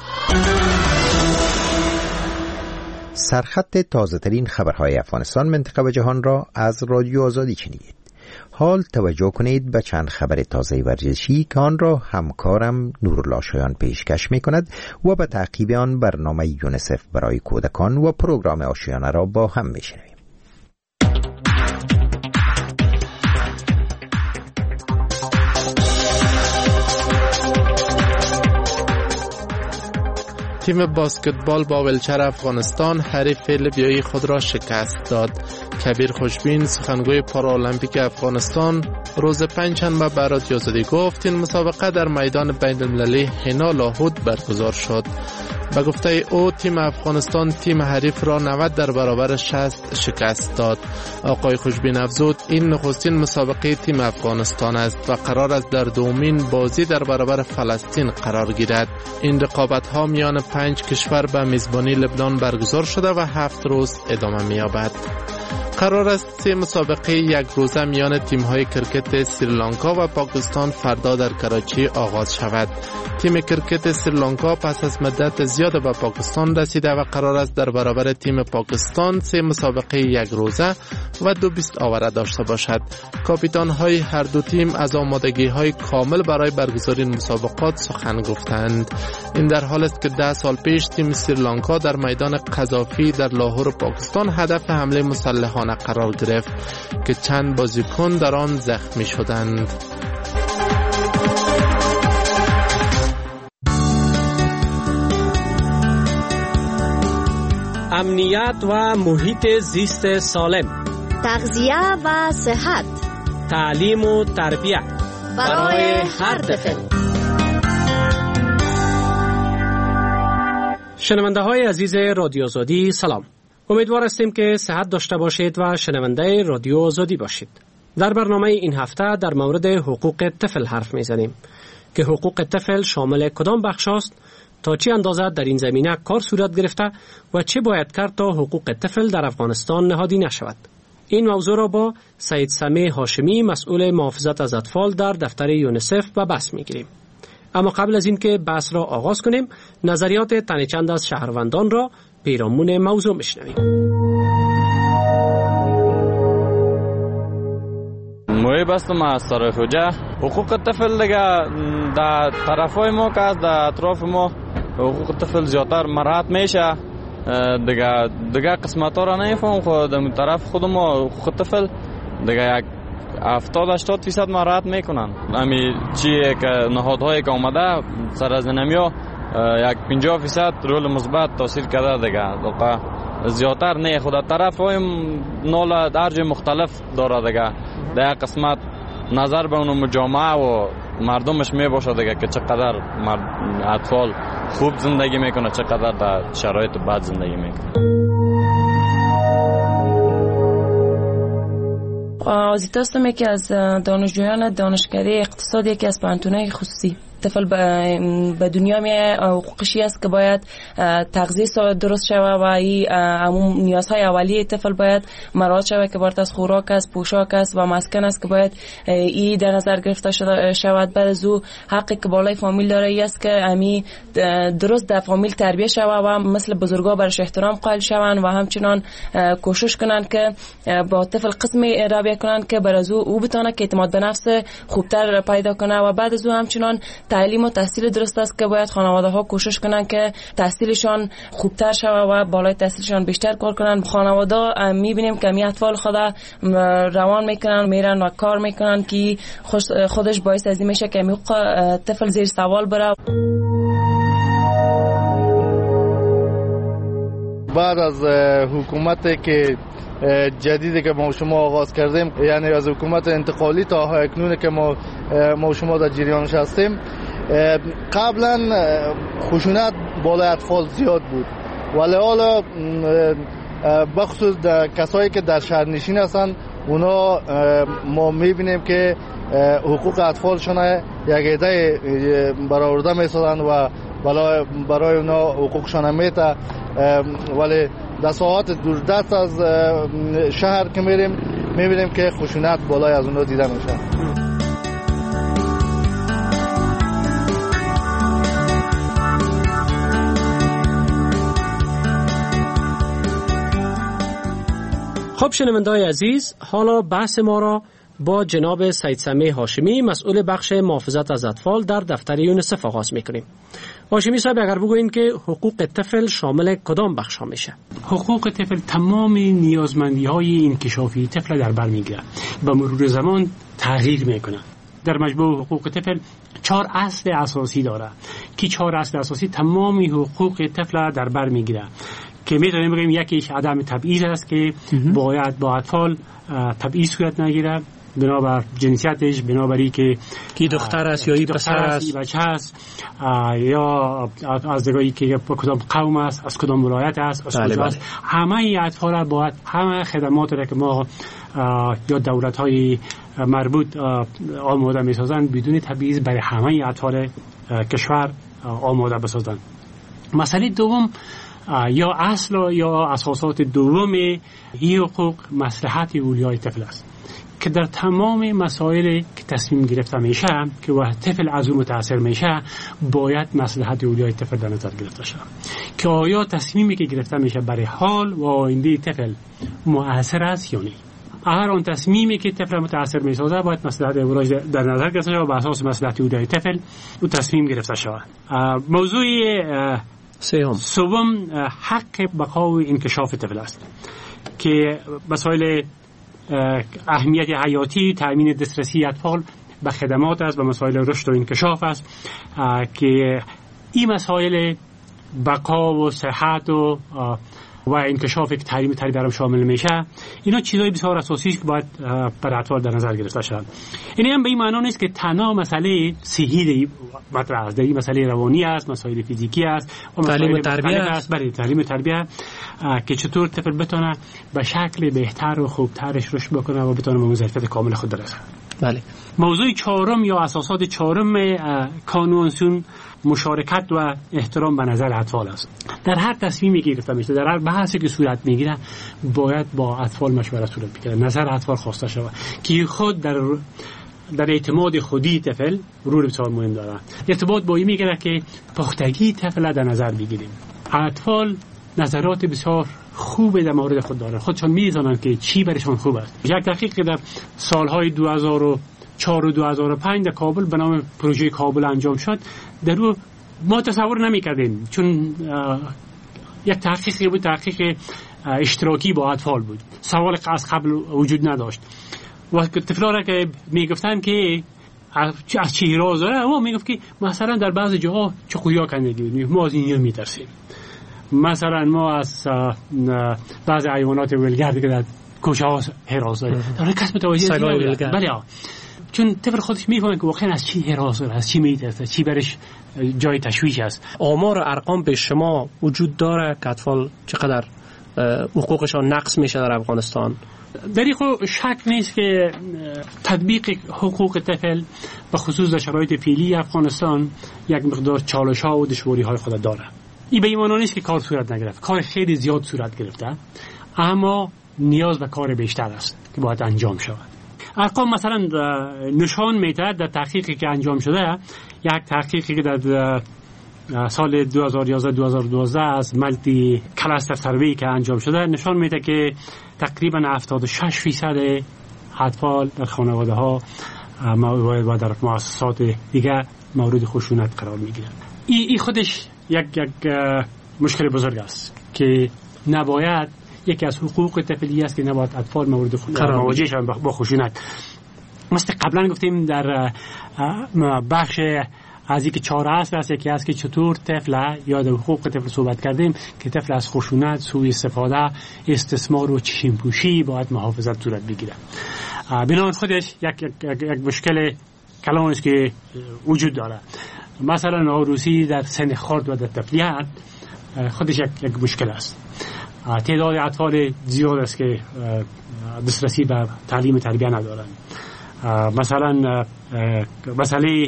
سرخط تازه ترین خبرهای افغانستان، منطقه و جهان را از رادیو آزادی شنیدید. حال توجه کنید به چند خبر تازه ورزشی که آن را همکارم نورالله شایان پیشکش می کند و به تعقیب آن برنامه یونسف برای کودکان و پروگرام آشیانه را با هم می شنویم. تیم باسکتبال با ولچر افغانستان حریف لیبیایی خود را شکست داد. کبیر خوشبین سخنگوی پارالمپیک افغانستان روز پنجشنبه به رادیو آزادی گفت این مسابقه در میدان بین المللی حنا لاهود برگزار شد. به گفته او تیم افغانستان تیم حریف را نود در برابر شصت شکست داد. آقای خوشبین افزود این نخستین مسابقه تیم افغانستان است و قرار است در دومین بازی در برابر فلسطین قرار گیرد. این رقابت ها میان پنج کشور به میزبانی لبنان برگزار شده و هفت روز ادامه می‌یابد. قرار است سه مسابقه یک روزه میان تیم‌های کرکت سریلانکا و پاکستان فردا در کراچی آغاز شود. تیم کرکت سریلانکا پس از مدت زیاد به پاکستان رسیده و قرار است در برابر تیم پاکستان سه مسابقه یک روزه و دو بیست آوره داشته باشد. کاپیتان‌های هر دو تیم از آمادگی‌های کامل برای برگزاری این مسابقات سخن گفتند. این در حال است که ده سال پیش تیم سریلانکا در میدان قذافی در لاهور پاکستان هدف حمله مسلحانه قرار گرفت که چند بازیکن در آن زخمی شدند. امنیت و محیط زیست سالم، تغذیه و صحت، تعلیم و تربیت برای هر طفل. شنونده های عزیز رادیو آزادی سلام. امیدوار هستیم که صحت داشته باشید و شنونده رادیو آزادی باشید. در برنامه این هفته در مورد حقوق طفل حرف میزنیم که حقوق طفل شامل کدام بخش است، تا چه اندازه در این زمینه کار صورت گرفته و چه باید کرد تا حقوق طفل در افغانستان نهادی نشود. این موضوع را با سید سمیع هاشمی مسئول محافظت از اطفال در دفتر یونسف به بحث میگیریم. اما قبل از اینکه بحث را آغاز کنیم، نظریات تن چند از شهروندان را پیرامون موضوع میشنویم. موی بستم از طرف وجه حقوق طفل دیگه در طرفای ما که از در اطراف ما حقوق طفل زیادتر مراعات میشه دیگه دیگه قسمت ها را نمیفهم. خود در طرف خود ما خود طفل دیگه یک هفتاد هشتاد فیصد مراحت میکنن. همین چیه که نهادهایی که آمده سر از نمیا یک پنجاه فیصد رول مثبت تاثیر کرده دیگه. زیادتر نه، خود طرف های نال درج مختلف داره دیگه. در قسمت نظر به اون مجامعه و مردمش می باشه دیگه که چقدر اطفال خوب زندگی میکنه، چقدر در شرایط بد زندگی میکنه. آزیتا هستم، یکی از دانشجویان دانشکده اقتصاد یکی از پانتونای خصوصی. طفل به دنیا میاد، حقوقشی است که باید تغذیه درست شود و این همون نیازهای اولیه طفل باید مراعات شود که بارت از خوراک است، پوشاک است و مسکن است که باید این در نظر گرفته شود. بعد از او حقی که بالای فامیل داره ای است که امی درست در فامیل تربیت شود و مثل بزرگا برش احترام قائل شوند و همچنان کوشش کنند که با طفل قسمی رابطه کنند که بر از او او بتونه که اعتماد به نفس خوبتر پیدا کنه. و بعد از او همچنان تعلیم و تحصیل درست است که باید خانواده ها کوشش کنن که تحصیلشان خوبتر شود و بالای تحصیلشان بیشتر کار کنن. خانواده میبینیم که می اطفال خدا روان میکنن، میرن و کار میکنن که خودش باعث از این میشه که می طفل زیر سوال بره. بعد از حکومتی که جدیدی که ما شما آغاز کردیم، یعنی از حکومت انتقالی تا اکنون که ما ما شما در جریانش هستیم، قبلا خشونت بالای اطفال زیاد بود، ولی حالا بخصوص کسایی که در شهرنشین هستن اونا ما میبینیم که حقوق اطفالشون یک ایده برآورده میسازن و برای اونا حقوقشون میته، ولی در ساعات دوردست از شهر که میریم میبینیم که خشونت بالای از اونا دیده میشه. خب شنونده‌های عزیز، حالا بحث ما را با جناب سید سمیع هاشمی، مسئول بخش محافظت از اطفال در دفتر یونیسف آغاز میکنیم. هاشمی صاحب، اگر بگوییم که حقوق طفل شامل کدام بخش ها میشه؟ حقوق طفل تمام نیازمندی های انکشافی طفل در بر میگیره و مرور زمان تغییر میکنه. در مجموع حقوق طفل چهار اصل اساسی داره که چهار اصل اساسی تمام حقوق طفل در بر میگیره که میتونیم بگیم یکیش عدم تبعیض است که باید با اطفال تبعیض صورت نگیره بنابر جنسیتش، بنابری که کی دختر است یا ای پسر است، بچه است، یا از دیگری که کدام قوم است، از کدام ولایت است، از کجا است. همه این اطفال باید همه خدمات را که ما یا دولت های مربوط آماده می سازند بدون تبعیض برای همه اطفال کشور آماده بسازند. مسئله دوم یا اصل یا اساسات دوم این حقوق مصلحت اولیای طفل است که در تمام مسائل که تصمیم گرفته میشه که وقت طفل از اون متاثر میشه باید مصلحت اولیای طفل در نظر گرفته شود که آیا تصمیمی که گرفته میشه برای حال و آینده طفل مؤثر است یا نه. اگر اون تصمیمی که طفل متاثر میسازه باید مصلحت اولیای در نظر گرفته شود و بر اساس مصلحت اولیای طفل اون تصمیم گرفته شود. موضوع سوم حق بقا و انکشاف طفل است که مسائل اهمیت حیاتی، تامین دسترسی اطفال به خدمات است و مسائل رشد و انکشاف است که این مسائل بقا و صحت و و انکشاف که تعلیم تربیت هم شامل میشه، اینا چیزای بسیار اساسی است که باید برای اطفال در نظر گرفته شود. این هم به این معنی نیست که تنها مسئله صحی مطرح است، این مسئله روانی است، مسائل فیزیکی است و تعلیم تربیت است. برای تعلیم تربیت که چطور طفل بتونه به شکل بهتر و خوبترش رشد بکنه و بتونه به ظرفیت کامل خود برسه. بله. موضوع چهارم یا اساسات چهارم کانونسیون مشارکت و احترام به نظر اطفال است. در هر تصمیمی که گرفته میشه، در هر بحثی که صورت میگیره باید با اطفال مشورت صورت بگیره، نظر اطفال خواسته شود که خود در در اعتماد خودی طفل رول بسیار مهم داره. ارتباط با این میگیره که پختگی طفل در نظر بگیریم. اطفال نظرات بسیار خوب در مورد خود دارن، خودشان میدونن که چی برشان خوب است. یک تحقیق که در سالهای دو هزار و چهار و دو هزار و پنج در کابل به نام پروژه کابل انجام شد، در او ما تصور نمی کردیم چون یک تحقیقی بود، تحقیق اشتراکی با اطفال بود. سوال از قبل وجود نداشت و طفلا را که میگفتن که از چی راز داره، اما میگفت که مثلا در بعض جاها چقویا کندگی ما از اینجا میترسیم، مثلا ما از بعض حیوانات ولگرد که در کوچه ها حراس داره، در کس متوجه نیست. بله، چون طفل خودش میفهمه که واقعا از چی حراس داره، از چی میترسه، چی برش جای تشویش است. آمار ارقام به شما وجود داره که اطفال چقدر حقوقشان نقض میشه در افغانستان؟ در این شک نیست که تطبیق حقوق طفل به خصوص در شرایط فعلی افغانستان یک مقدار چالش ها و دشواری های خود داره. این به این معنی نیست که کار صورت نگرفت، کار خیلی زیاد صورت گرفته، اما نیاز به کار بیشتر است که باید انجام شود. ارقام مثلا نشان میده در تحقیقی که انجام شده، یک تحقیقی که در سال دو هزار و یازده دو هزار و دوازده از ملتی کلاستر سروی که انجام شده نشان میده که تقریبا هفتاد و شش فیصد اطفال در خانواده ها و در مؤسسات دیگه مورد خشونت قرار میگیرند. این ای خودش یک یک مشکل بزرگ است که نباید، یکی از حقوق طفلی است که نباید اطفال مورد مواجه شوند با خشونت. مثل قبلا گفتیم در بخش از اینکه چهار اصل است، یکی از که چطور طفل یا در حقوق طفل صحبت کردیم که طفل از خشونت، سوء استفاده، استثمار و چشم‌پوشی باید محافظت صورت بگیره. بنابراین خودش یک یک یک مشکل کلان است که وجود داره. مثلا عروسی در سن خرد و در طفلیت خودش یک یک مشکل است. تعداد اطفال زیاد است که دسترسی به تعلیم تربیت ندارند. مثلا مسئله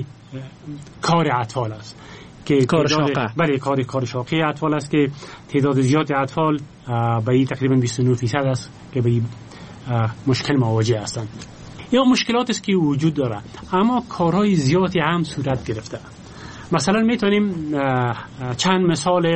کار اطفال است که کار شاقه، بله کار کار شاقه اطفال است که تعداد زیاد اطفال به این تقریبا بیست و نه درصد است که به این مشکل مواجه هستند. یا مشکلات است که وجود داره، اما کارهای زیادی هم صورت گرفته. مثلا میتونیم چند مثال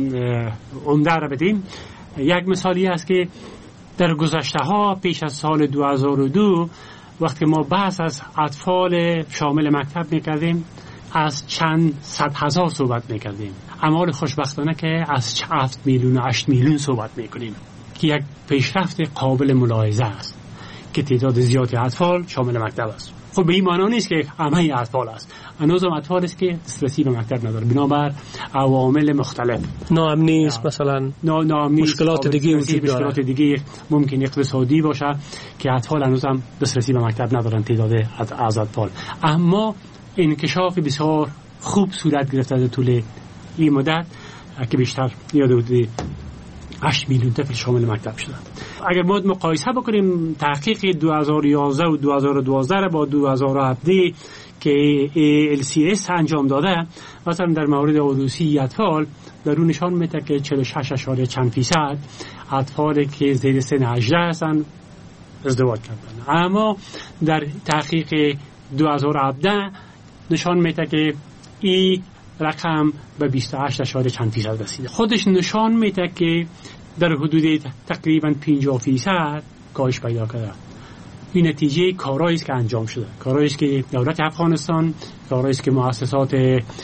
عمده را بدیم. یک مثالی است که در گذشته ها پیش از سال دو هزار و دو وقتی ما بحث از اطفال شامل مکتب میکردیم از چند صد هزار صحبت میکردیم، اما خوشبختانه که از هفت میلیون و هشت میلیون صحبت میکنیم که یک پیشرفت قابل ملاحظه است که تعداد زیادی اطفال شامل مکتب است. خب به این معنی نیست که همه اطفال است، هنوز هم اطفال است که دسترسی به مکتب نداره بنابر عوامل مختلف، ناامنی است، مثلا ناامنی، مشکلات دیگه وجود داره، مشکلات دیگه ممکن اقتصادی باشه که اطفال هنوز هم دسترسی به مکتب ندارن تعداد از اطفال. اما انکشاف بسیار خوب صورت گرفته در طول این مدت که بیشتر یاد حدود هشت میلیون طفل شامل مکتب شده. اگر ما مقایسه بکنیم تحقیق دو هزار و یازده و دو هزار و دوازده با دو هزار و هفده که ای ال سی اس انجام داده، مثلا در مورد عروسی اطفال در اون نشان میده که چهل و شش اشاریه چند فیصد اطفال که زیر سن هجده هستند ازدواج کردن، اما در تحقیق دو هزار و هفده نشان میده که این رقم به بیست و هشت اشاریه چند فیصد رسیده. خودش نشان میده که در حدود تقریبا پنجاه فیصد کاهش پیدا کرده. این نتیجه کارهایی است که انجام شده، کارهایی است که دولت افغانستان، کارهایی است که مؤسسات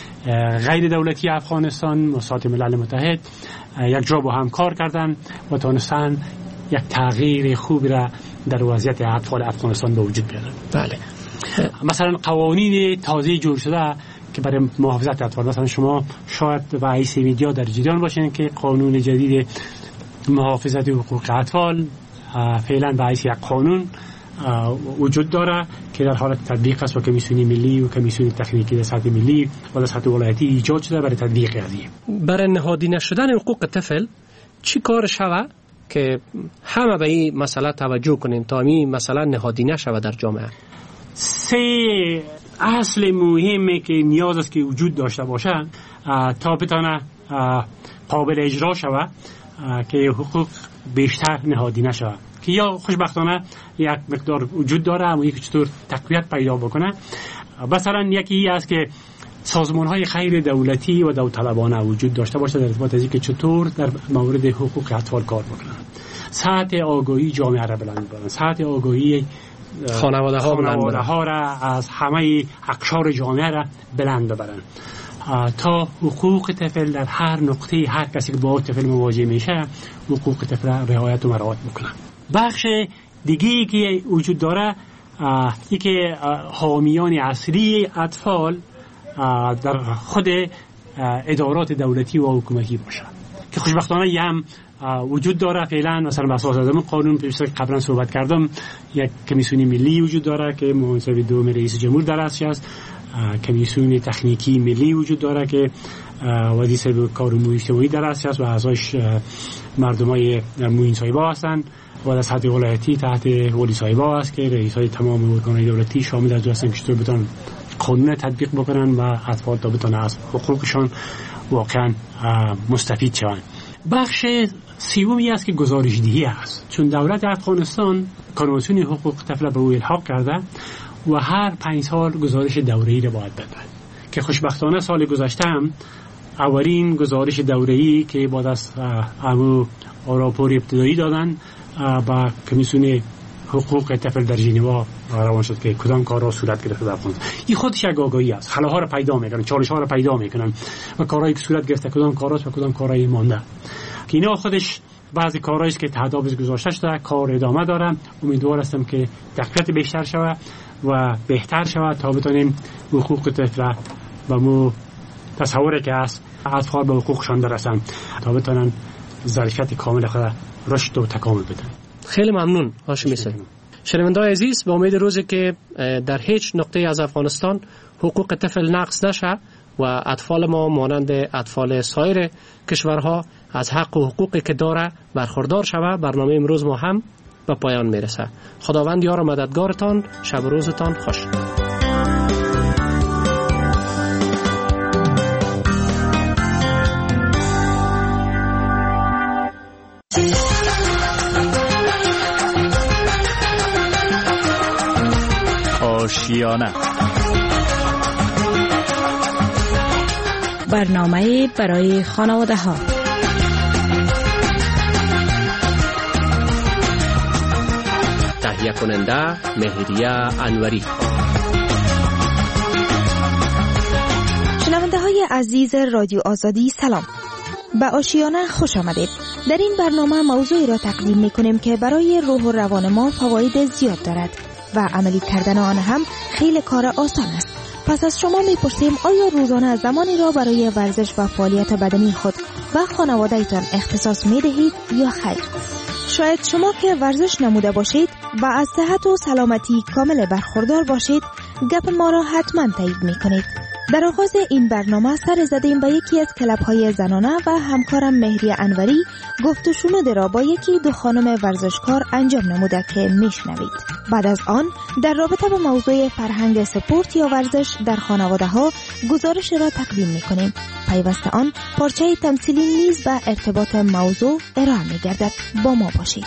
غیر دولتی افغانستان، مؤسسات ملل متحد یک جا با هم کار کردن و تونستن یک تغییر خوبی را در وضعیت اطفال افغانستان به وجود بیارن. بله. مثلا قوانین تازه جور شده که برای محافظت اطفال، مثلا شما شاید به حیث میدیا در جریان باشین که قانون جدید محافظت حقوق اطفال فعلا به حیث یک قانون وجود داره که در حالت تطبیق است و کمیسیون ملی و کمیسیون تکنیکی در سطح ملی و در سطح ولایتی ایجاد شده برای تطبیق قضیه. برای نهادینه شدن حقوق طفل چی کار شود که همه به این مسئله توجه کنیم تا این مسئله نهادینه شود در جامعه؟ سه اصل مهمه که نیاز است که وجود داشته باشه تا بتونه قابل اجرا شود که حقوق بیشتر نهادینه شود، که یا خوشبختانه یک مقدار وجود داره اما یکی چطور تقویت پیدا بکنه. مثلا یکی است که سازمان‌های غیر دولتی و داوطلبانه وجود داشته باشه در ارتباط از اینکه چطور در مورد حقوق اطفال کار بکنن، سطح آگاهی جامعه را بلند بکنن، سطح آگاهی خانواده ها خانواده ها را از همه اقشار جامعه را بلند ببرن. تا حقوق طفل در هر نقطه هر کسی که با طفل مواجه میشه حقوق طفل رعایت و مراعات بکنن. بخش دیگه که وجود داره ای که حامیان اصلی اطفال در خود ادارات دولتی و حکومتی باشه که خوشبختانه یه هم وجود داره. فعلا مثلا بر اساس قانون قبلا صحبت کردم یک کمیسیون ملی وجود داره که منصب دوم رئیس جمهور در است. کمیسیون تکنیکی ملی وجود داره که وزیر کار امور اجتماعی در است و اعضایش مردمای معین صاحبا هستند و از سطح ولایتی تحت ولی صاحبا است که رئیسای تمام ارگان‌های دولتی شامل از هستند که چطور بتونن قانون تطبیق بکنن و اطفال تا بتونن از حقوقشان واقعا مستفید شوند. بخش سومی است که گزارش‌دهی است، چون دولت افغانستان کنوانسیون حقوق طفل به او الحاق کرده و هر پنج سال گزارش دوره‌ای را باید بده که خوشبختانه سال گذشته هم اولین گزارش دوره‌ای که بعد از امو راپور ابتدایی دادن با کمیسیون حقوق طفل در ژنو روان شد که کدام کارها صورت گرفته در افغانستان. این خودش یک آگاهی است، خلاها را پیدا میکنن، چالش‌ها را پیدا میکنن و کارهایی که صورت گرفته کدام کاراست و کدام کارهای مانده که اینا خودش بعضی کارهایی که تهداب گذاشته شده کار ادامه داره. امیدوار هستم که دقت بیشتر شود و بهتر شود تا بتونیم حقوق طفل و مو تصوری که هست اطفال به حقوقشان برسن تا بتونن ظرفیت کامل خود رشد و تکامل بدن. خیلی ممنون هاشمی صاحب. شنونده‌های عزیز، به امید روزی که در هیچ نقطه از افغانستان حقوق طفل نقض نشه و اطفال ما مانند اطفال سایر کشورها از حق و حقوقی که داره برخوردار شود، برنامه امروز ما هم به پایان میرسه. خداوند یار و مددگارتان، شب و روزتان خوش. آشیانه، برنامه برای خانواده ها. تهیه کننده مهریه انوری. شنونده های عزیز رادیو آزادی سلام، به آشیانه خوش آمدید. در این برنامه موضوعی را تقدیم می کنیم که برای روح و روان ما فواید زیاد دارد و عملی کردن آن هم خیلی کار آسان است. پس از شما می پرسیم آیا روزانه زمانی را برای ورزش و فعالیت بدنی خود و خانواده‌تان اختصاص می دهید یا خیر؟ شاید شما که ورزش نموده باشید و از صحت و سلامتی کامل برخوردار باشید گپ ما را حتما تایید می کنید. در آغاز این برنامه سر زدیم به یکی از کلب‌های زنانه و همکارم مهریه انوری گفت و شنود را با یکی دو خانم ورزشکار انجام نموده که میشنوید. بعد از آن در رابطه با موضوع فرهنگ سپورت یا ورزش در خانواده ها گزارش را تقدیم میکنیم. پیوست آن پارچه تمثیلی نیز به ارتباط موضوع ارائه میگردد. با ما باشید.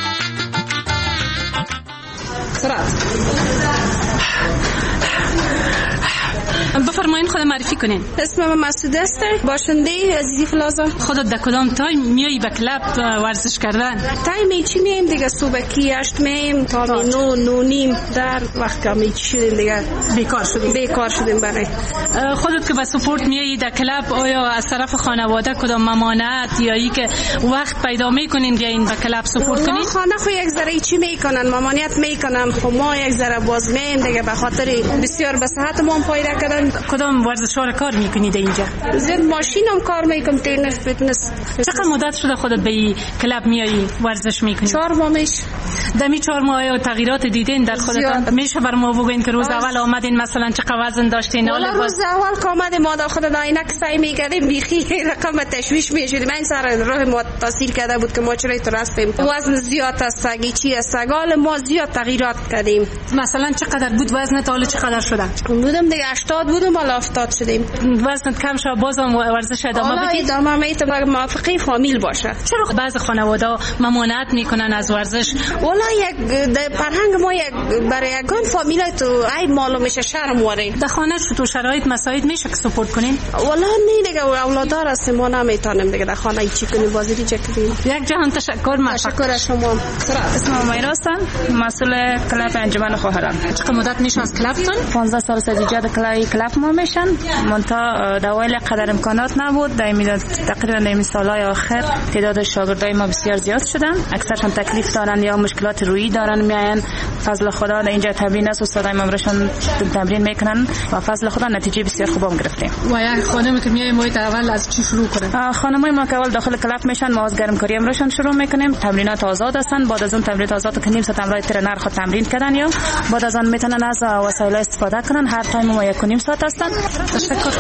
بفرمایین خود معرفی کنین. اسم من مسعود است، باشنده عزیزی پلازا. خودت در کدام تایم میایی به کلاب ورزش کردن؟ تایم چی میایم دیگه؟ صبحکی هشت میایم تا نو نو نیم در وقت کمی شدیم دیگه. بیکار شدیم. بیکار شدیم برای. خودت که به سپورت میایی در کلاب آیا از طرف خانواده کدام ممانعت یا ای که وقت پیدا میکنین بیاین به کلاب سپورت کنین؟ خانه خو یک ذره چی میکنن، ممانعت میکنن، خو ما یک ذره باز میایم دیگه به خاطر بسیار به صحت ما فایده کردن. کدام ورزش‌ها را کار میکنید اینجا؟ زیاد ماشینم کار میکنم، تنس فیتنس. چقدر مدت شده خودت به این کلاب میایی ورزش میکنی؟ چهار ماه میشه. دمی چهار ماه آیا تغییرات دیدین در خودتان؟ میشه بر ما بگین که روز اول آمدین مثلا چقدر وزن داشتین؟ حالا روز اول که آمدیم ما در خود عینک سعی میکردیم بیخی رقم تشویش میشدیم. این سر راه ما تاثیر کرده بود که ما چرا تو رفتیم وزن زیاد است، سگی چی است، سگال ما زیاد تغییرات کردیم. مثلا چقدر بود وزنت حالا چقدر شده؟ بودم دیگه هشتاد بودم حالا هفتاد شدیم. وزنت کم شد بازم ورزش ادامه بدید؟ ادامه میتونه موافقه فامیل باشه. چرا بعضی خانواده ممانعت میکنن از ورزش؟ والا والا یک در فرهنگ ما یک برای یگان فامیلای تو ای معلوم میشه شرم واره. در خانه تو شرایط مساعد میشه که سپورت کنین؟ والا نه دیگه اولادار هستیم ما نمیتونیم دیگه در خانه چی کنیم بازی دیگه کنیم. یک جهان تشکر. تشکر از شما. اسمم امیرا هستم، مسئول کلاب انجمن خواهرام. چقدر مدت میشه از کلابتون؟ پانزده سال از ایجاد کلاب کلاب ما میشن. منتها دوایل قدر امکانات نبود. در میاد تقریبا در این سالهای آخر تعداد شاگردای ما بسیار زیاد شدن. اکثرشون تکلیف دارن یا مشکلات روحی دارن میاین. فضل خدا در اینجا تمرین است، استادای ما براشون تمرین میکنن و فضل خدا نتیجه بسیار خوبم گرفتیم. و یک خانم که میای موید اول از چی شروع کنه؟ خانمای ما که اول داخل کلاب میشن ما از گرمکاری امرشون شروع میکنیم. تمرینات آزاد هستن. بعد از اون تمرینات آزاد که نیم ساعت امرای ترنر خود تمرین کردن یا بعد از آن میتونن از وسایل استفاده کنن. هر تایم ما یک و نیم ساعت هستن. تشکر.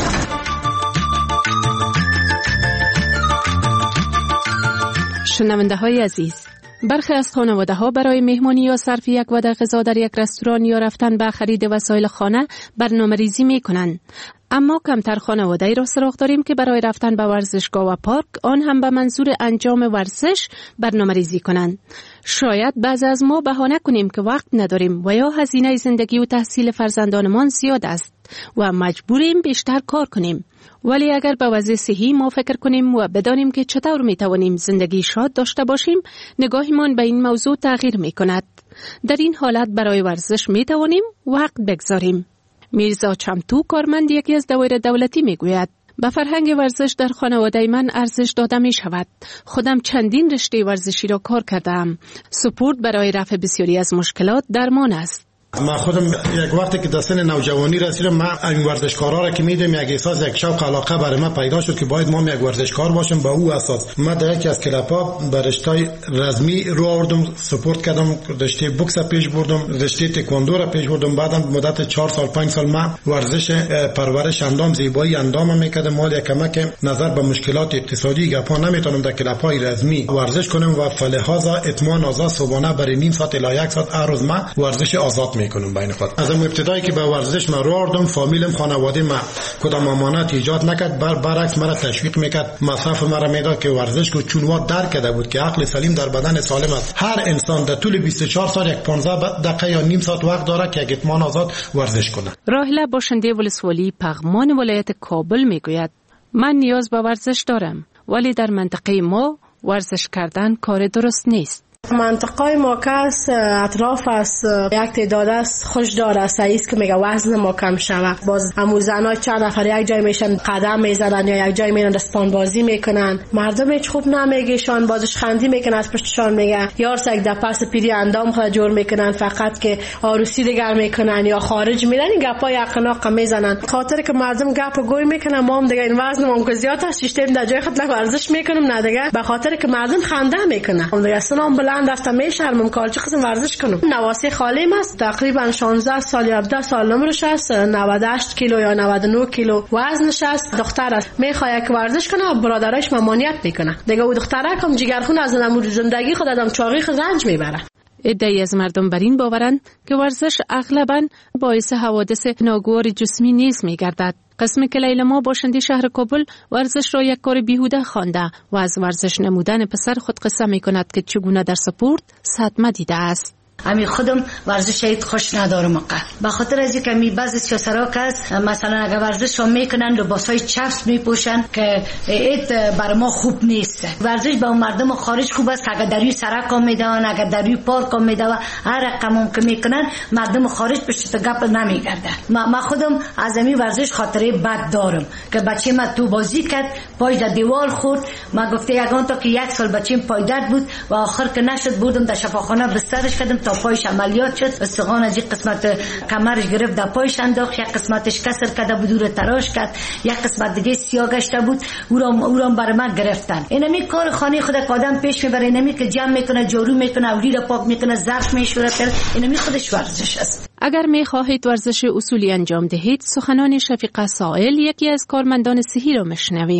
شنونده های عزیز، برخی از خانواده ها برای مهمانی یا صرف یک وعده غذا در یک رستوران یا رفتن به خرید وسایل خانه برنامه ریزی می کنند. اما کمتر خانواده ای را سراغ داریم که برای رفتن به ورزشگاه و پارک آن هم به منظور انجام ورزش برنامه ریزی کنند. شاید بعضی از ما بهانه کنیم که وقت نداریم و یا هزینه زندگی و تحصیل فرزندانمان زیاد است و مجبوریم بیشتر کار کنیم. ولی اگر به وضع صحی ما فکر کنیم و بدانیم که چطور می توانیم زندگی شاد داشته باشیم، نگاهمان به این موضوع تغییر می کند. در این حالت برای ورزش می توانیم وقت بگذاریم. میرزا چمتو کارمند یکی از دوایر دولتی می گوید به فرهنگ ورزش در خانواده من ارزش داده می شود. خودم چندین رشته ورزشی را کار کردم. سپورت برای رفع بسیاری از مشکلات درمان است. ما خودم یک وقتی که در سن نوجوانی رسیدم، ما این ورزشکارا را که میدم یک احساس یک شوق علاقه برای من پیدا شد که باید ما یک ورزشکار باشم. با او اساس ما در یکی از کلاپ‌ها به رشته رزمی رو آوردم، سپورت کردم، رشته بوکس پیش بردم، رشته تکواندو را پیش بردم. بعدم مدت چهار سال پنج سال ما ورزش پرورش اندام زیبایی اندام میکردم. مال کمک نظر به مشکلات اقتصادی گپا نمیتونم در کلاپ‌های رزمی ورزش کنم و فلحاظ اطمینان آزاد صبحانه برای نیم ساعت الی یک ساعت هر روز ما ورزش آزاد کنم بین خود. از اون ابتدایی که به ورزش ما رو آوردم، فامیلم خانواده ما کدام امانت ایجاد نکرد، بر برعکس مرا تشویق میکرد، مصرف مرا میداد که ورزش کو، چون وا درک کرده بود که عقل سلیم در بدن سالم است. هر انسان در طول بیست و چهار سال یک پانزده دقیقه یا نیم ساعت وقت داره که یک اطمینان آزاد ورزش کنه. راهله باشنده ولسوالی پغمان ولایت کابل میگوید من نیاز به ورزش دارم، ولی در منطقه ما ورزش کردن کار درست نیست. منطقه ما که است اطراف است یک تعداد است خوش دار است ایست که میگه وزن ما کم شود. باز همون زنای چند نفر یک جای میشن قدم میزنن یا یک جای میرن دستپان بازی میکنن. مردم هیچ خوب نمیگیشان، بازش خندی میکنن، از پشتشان میگه یارس یک دپس پیری اندام خود جور میکنن، فقط که عروسی دیگر میکنن یا خارج میرن این گپای اقناق میزنن. خاطر که مردم گپ گوی میکنن ما هم دیگه این وزن ما که زیاد است شیشتیم در جای خود ورزش میکنم نه دیگه، به خاطر که مردم خنده میکنن. هم دیگه سلام بلند رفتم میشرمم کار چه قسم ورزش کنم. نواسی خالیم است، تقریبا شانزده سال یا هفده سال عمرش است، نود و هشت کیلو یا نود و نه کیلو وزنش است. دختر است میخواد که ورزش کنه، برادرش ممانعت میکنه دیگه. او دختره کم جگرخون از نمود زندگی خود آدم چاقی خود رنج میبره. عده‌ای از مردم بر این باورند که ورزش اغلباً باعث حوادث ناگوار جسمی نیز میگردد. قسم کلیلما باشنده شهر کابل ورزش را یک کار بیهوده خوانده و از ورزش نمودن پسر خود قصه می کند که چگونه در سپورت صدمه دیده است. امی خودم ورزش هیچ خوش ندارم اقا، به خاطر از اینکه می بعضی سیاسرا کس مثلا اگر ورزش رو میکنن لباسای چفس میپوشن که ایت بر ما خوب نیست. ورزش به مردم خارج خوب است، اگر در روی سرک میدن، اگر در روی پارک میدن، هر رقم که میکنن مردم خارج پشت گپ نمیگرده. ما, ما خودم از امی ورزش خاطره بد دارم که بچه ما تو بازی کرد پای در دیوار خورد. ما گفته یگان تا که یک سال بچه‌م پای درد بود و آخر که نشد بردم در شفاخانه بسترش کردم تا پایش عملیات شد. استخوان از یک قسمت کمرش گرفت در پایش انداخت، یک قسمتش کسر کرده بود و تراش کرد، یک قسمت دیگه سیاه گشته بود او را او را برای من گرفتن. اینمی کار خانه خود آدم پیش میبره، اینمی که جمع میکنه، جارو میکنه، اولی را پاک میکنه، ظرف میشوره، اینمی خودش ورزش است. اگر میخواهید ورزش اصولی انجام دهید، سخنان شفیقه سائل یکی از کارمندان صحی را مشنویم.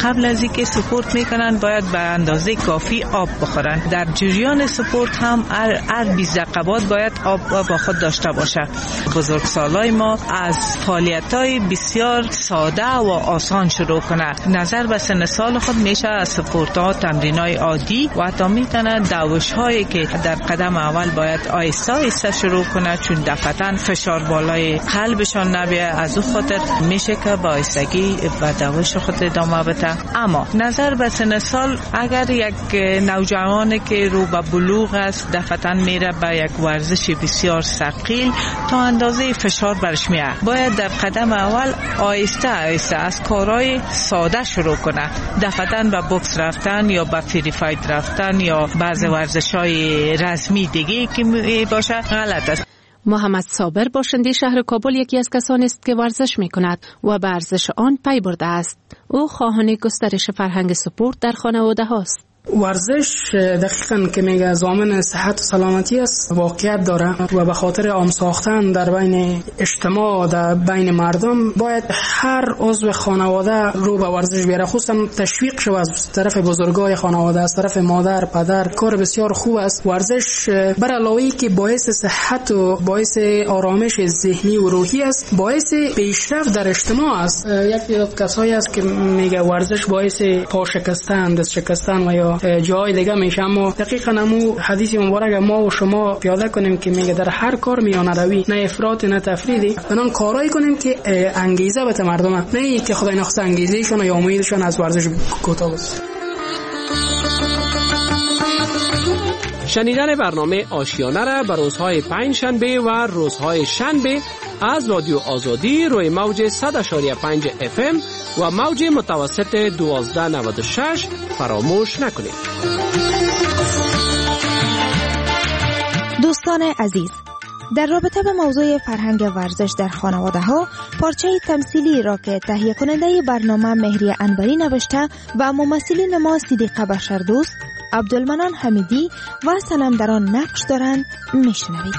قبل از اینکه سپورت میکنن باید به اندازه کافی آب بخورن. در جریان سپورت هم هر بیست دقیقه باید آب با خود داشته باشه. بزرگسالای ما از فعالیت‌های بسیار ساده و آسان شروع کنه. نظر به سن سال خود میشه از سپورت‌ها، تمرین‌های عادی و حتی میتونه دوش‌هایی که در قدم اول باید آهسته آهسته شروع کنه، چون دفعتاً فشار بالای قلبشان نبیه. از اون خاطر میشه که با آهستگی به دوش خود ادامه بده. اما نظر به سن سال اگر یک نوجوانی که رو به بلوغ است دفعتاً میره به یک ورزش بسیار ثقیل تا اندازه فشار برش میاد، باید در قدم اول آهسته آهسته از کارهای ساده شروع کنه. دفعتاً به بوکس رفتن یا به فری فایت رفتن یا بعض ورزش‌های رسمی دیگه که باشه غلط است. محمد صابر باشنده شهر کابل یکی از کسانی است که ورزش می کند و به ارزش آن پی برده است. او خواهان گسترش فرهنگ سپورت در خانواده هاست. ورزش دقیقاً که میگه ضامن صحت و سلامتی است واقعیت داره و به خاطر عام ساختن در بین اجتماع در بین مردم باید هر عضو خانواده رو به ورزش بیاره، خصوصا تشویق شود از طرف بزرگای خانواده، از طرف مادر پدر. کار بسیار خوب است ورزش، بر علاوه که باعث صحت و باعث آرامش ذهنی و روحی است، باعث پیشرفت در اجتماع است. یکی از کسایی است که میگه ورزش باعث پا شکستن، دست شکستن و یا جای دیگه میشه. اما دقیقاً همون حدیث مبارک ما و شما پیاده کنیم که میگه در هر کار میانه روی، نه افراط نه تفریطی، بنان کارایی کنیم که انگیزه بده مردم، نه ای که خدای نخواسته انگیزهشون یا امیدشون از ورزش کوتاه باشه. شنیدن برنامه آشیانه را به روزهای پنج شنبه و روزهای شنبه از رادیو آزادی روی موج صد و پنج اف ام و موج متوسط دوازده نود و شش فراموش نکنید. دوستان عزیز، در رابطه به موضوع فرهنگ ورزش در خانواده ها، پارچه تمثیلی را که تهیه کننده برنامه مهری انوری نوشته و ممثلین ما صدیقه بشردوست، عبدالمنان حمیدی و سنم در آن نقش دارند میشنوید.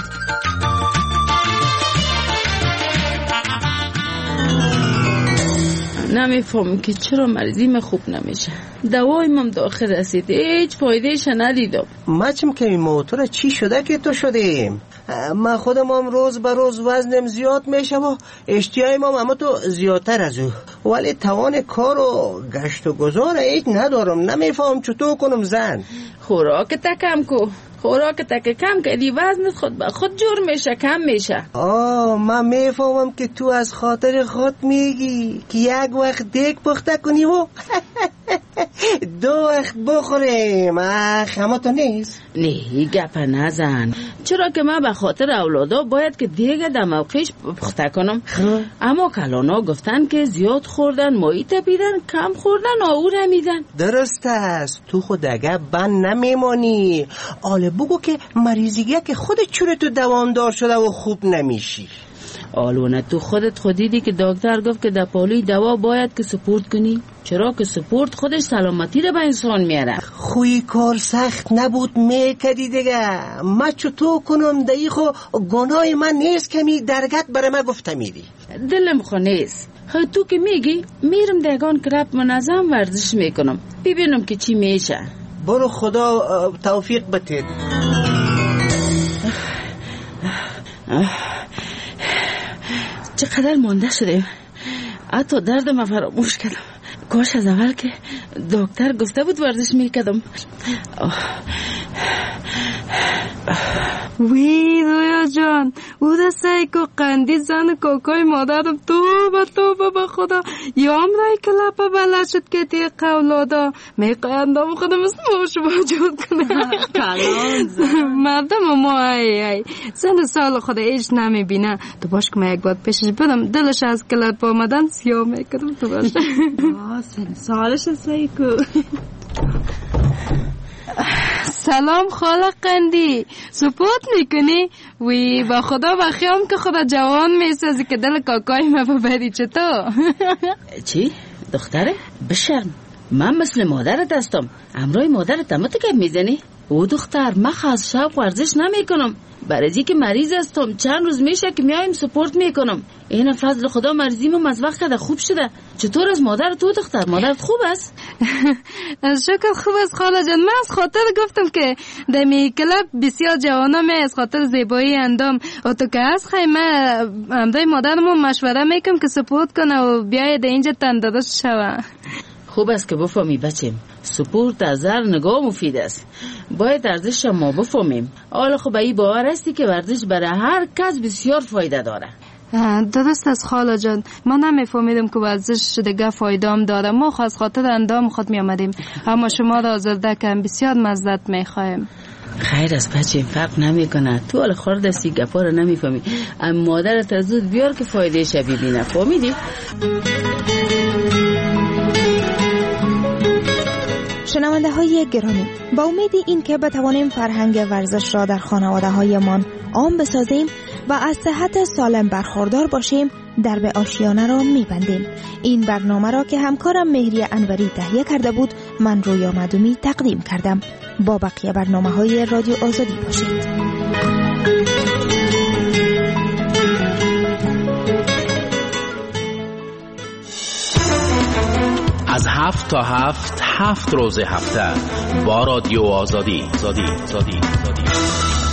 نمیفهم که چرا مریضیم خوب نمیشه. دوایم هم داخل رسید، هیچ فایدهش ندیدم. مچم که این موتور چی شده که تو شدیم؟ من خودم هم روز به روز وزنم زیاد میشه و اشتیایم هم اما تو زیادتر از او، ولی توان کار و گشت و گذار هیچ ندارم. نمیفهم چطور کنم زن. خوراک تکم کو خوراک تک کم کردی وزنت خود به خود جور میشه، کم میشه. آه من میفهمم که تو از خاطر خود میگی که یک وقت دیگ پخته کنی و دو وقت بخوریم. اخ اما تو نیست. نه گپ نزن، چرا که من به خاطر اولادا باید که دیگه در موقعش پخته کنم. اما کلانا گفتن که زیاد خوردن مایی تپیدن، کم خوردن آور میدن. درست است، تو خود اگه بند نمیمانی. آله بگو که مریضیگه که خودت چوره تو دوامدار شده و خوب نمیشی. آلونه تو خودت خودیدی که دکتر گفت که در پالی دوا باید که سپورت کنی، چرا که سپورت خودش سلامتی رو به انسان میاره. خوی کار سخت نبود میکدی دیگه. من چطور کنم دایی خو گناه من نیست که می درگت برای من گفته میری. دلم خو نیست. تو که میگی میرم دگان کرب منظم ورزش میکنم، ببینم که چی میشه. برو خدا توفیق بده. چقدر مانده شده، حتی دردم فراموش کردم. کاش از اول که دکتر گفته بود ورزش میکردم. وی دویا جان، او دا سایکو قندی زن کوکای مادرم توبه توبه به خدا. یام رای کلپه بلد شد که تی قولادا میقندم خودم اسم باشو موجود کنه. مردم ما ای ای زن سال خدا ایش نمیبینه. تو باش که من یک باد پیشش بدم دلش از کلپ آمدن سیاه میکردم. تو باش سن سالش سایکو. سلام خاله قندی، سپورت میکنی؟ وی با خدا بخیام که خدا جوان میسازی که دل کاکای ما ببری. چطور؟ چی؟ دختره؟ بشرم، من مثل مادرت هستم. امروی مادرت هم تو که میزنی؟ او دختر من خواست شب ورزش نمی کنم. برای که مریض هستم چند روز میشه که میایم سپورت میکنم. این فضل خدا مرزیمم از وقت کرده خوب شده. چطور از مادر تو دختر؟ مادرت خوب است؟ شکر خوب است خاله جان. من از خاطر گفتم که در می کلاب بسیار جوانا می از خاطر زیبایی اندام و تو که از خیمه همدای مادرمو مشوره میکنم که سپورت کنه و بیاید اینجا تندرست شوه. خوب است که بفهمی بچیم سپورت از هر نگاه مفید است. باید ارزش ما بفهمیم. حالا خب ای باور هستی که ورزش برای هر کس بسیار فایده داره. درست است خاله جان. ما نمیفهمیدم که ورزش دیگه فایده هم داره. ما خاص خاطر اندام خود می آمدیم، اما شما را آزرده که بسیار مزدت می خواهیم. خیر است بچه، فرق نمی کنه. تو حال خورد استی گپا رو نمی فهمی، اما مادرت از زود بیار که فایده ش ببینه. فهمیدی؟ شنونده های گرامی، با امید این که بتوانیم فرهنگ ورزش را در خانواده هایمان عام بسازیم و از صحت سالم برخوردار باشیم، درب آشیانه را میبندیم. این برنامه را که همکارم مهری انوری تهیه کرده بود، من رویا مدومی تقدیم کردم. با بقیه برنامه های رادیو آزادی باشید. از هفت تا هفت هفت روز هفته با رادیو آزادی. آزادی. آزادی. آزادی.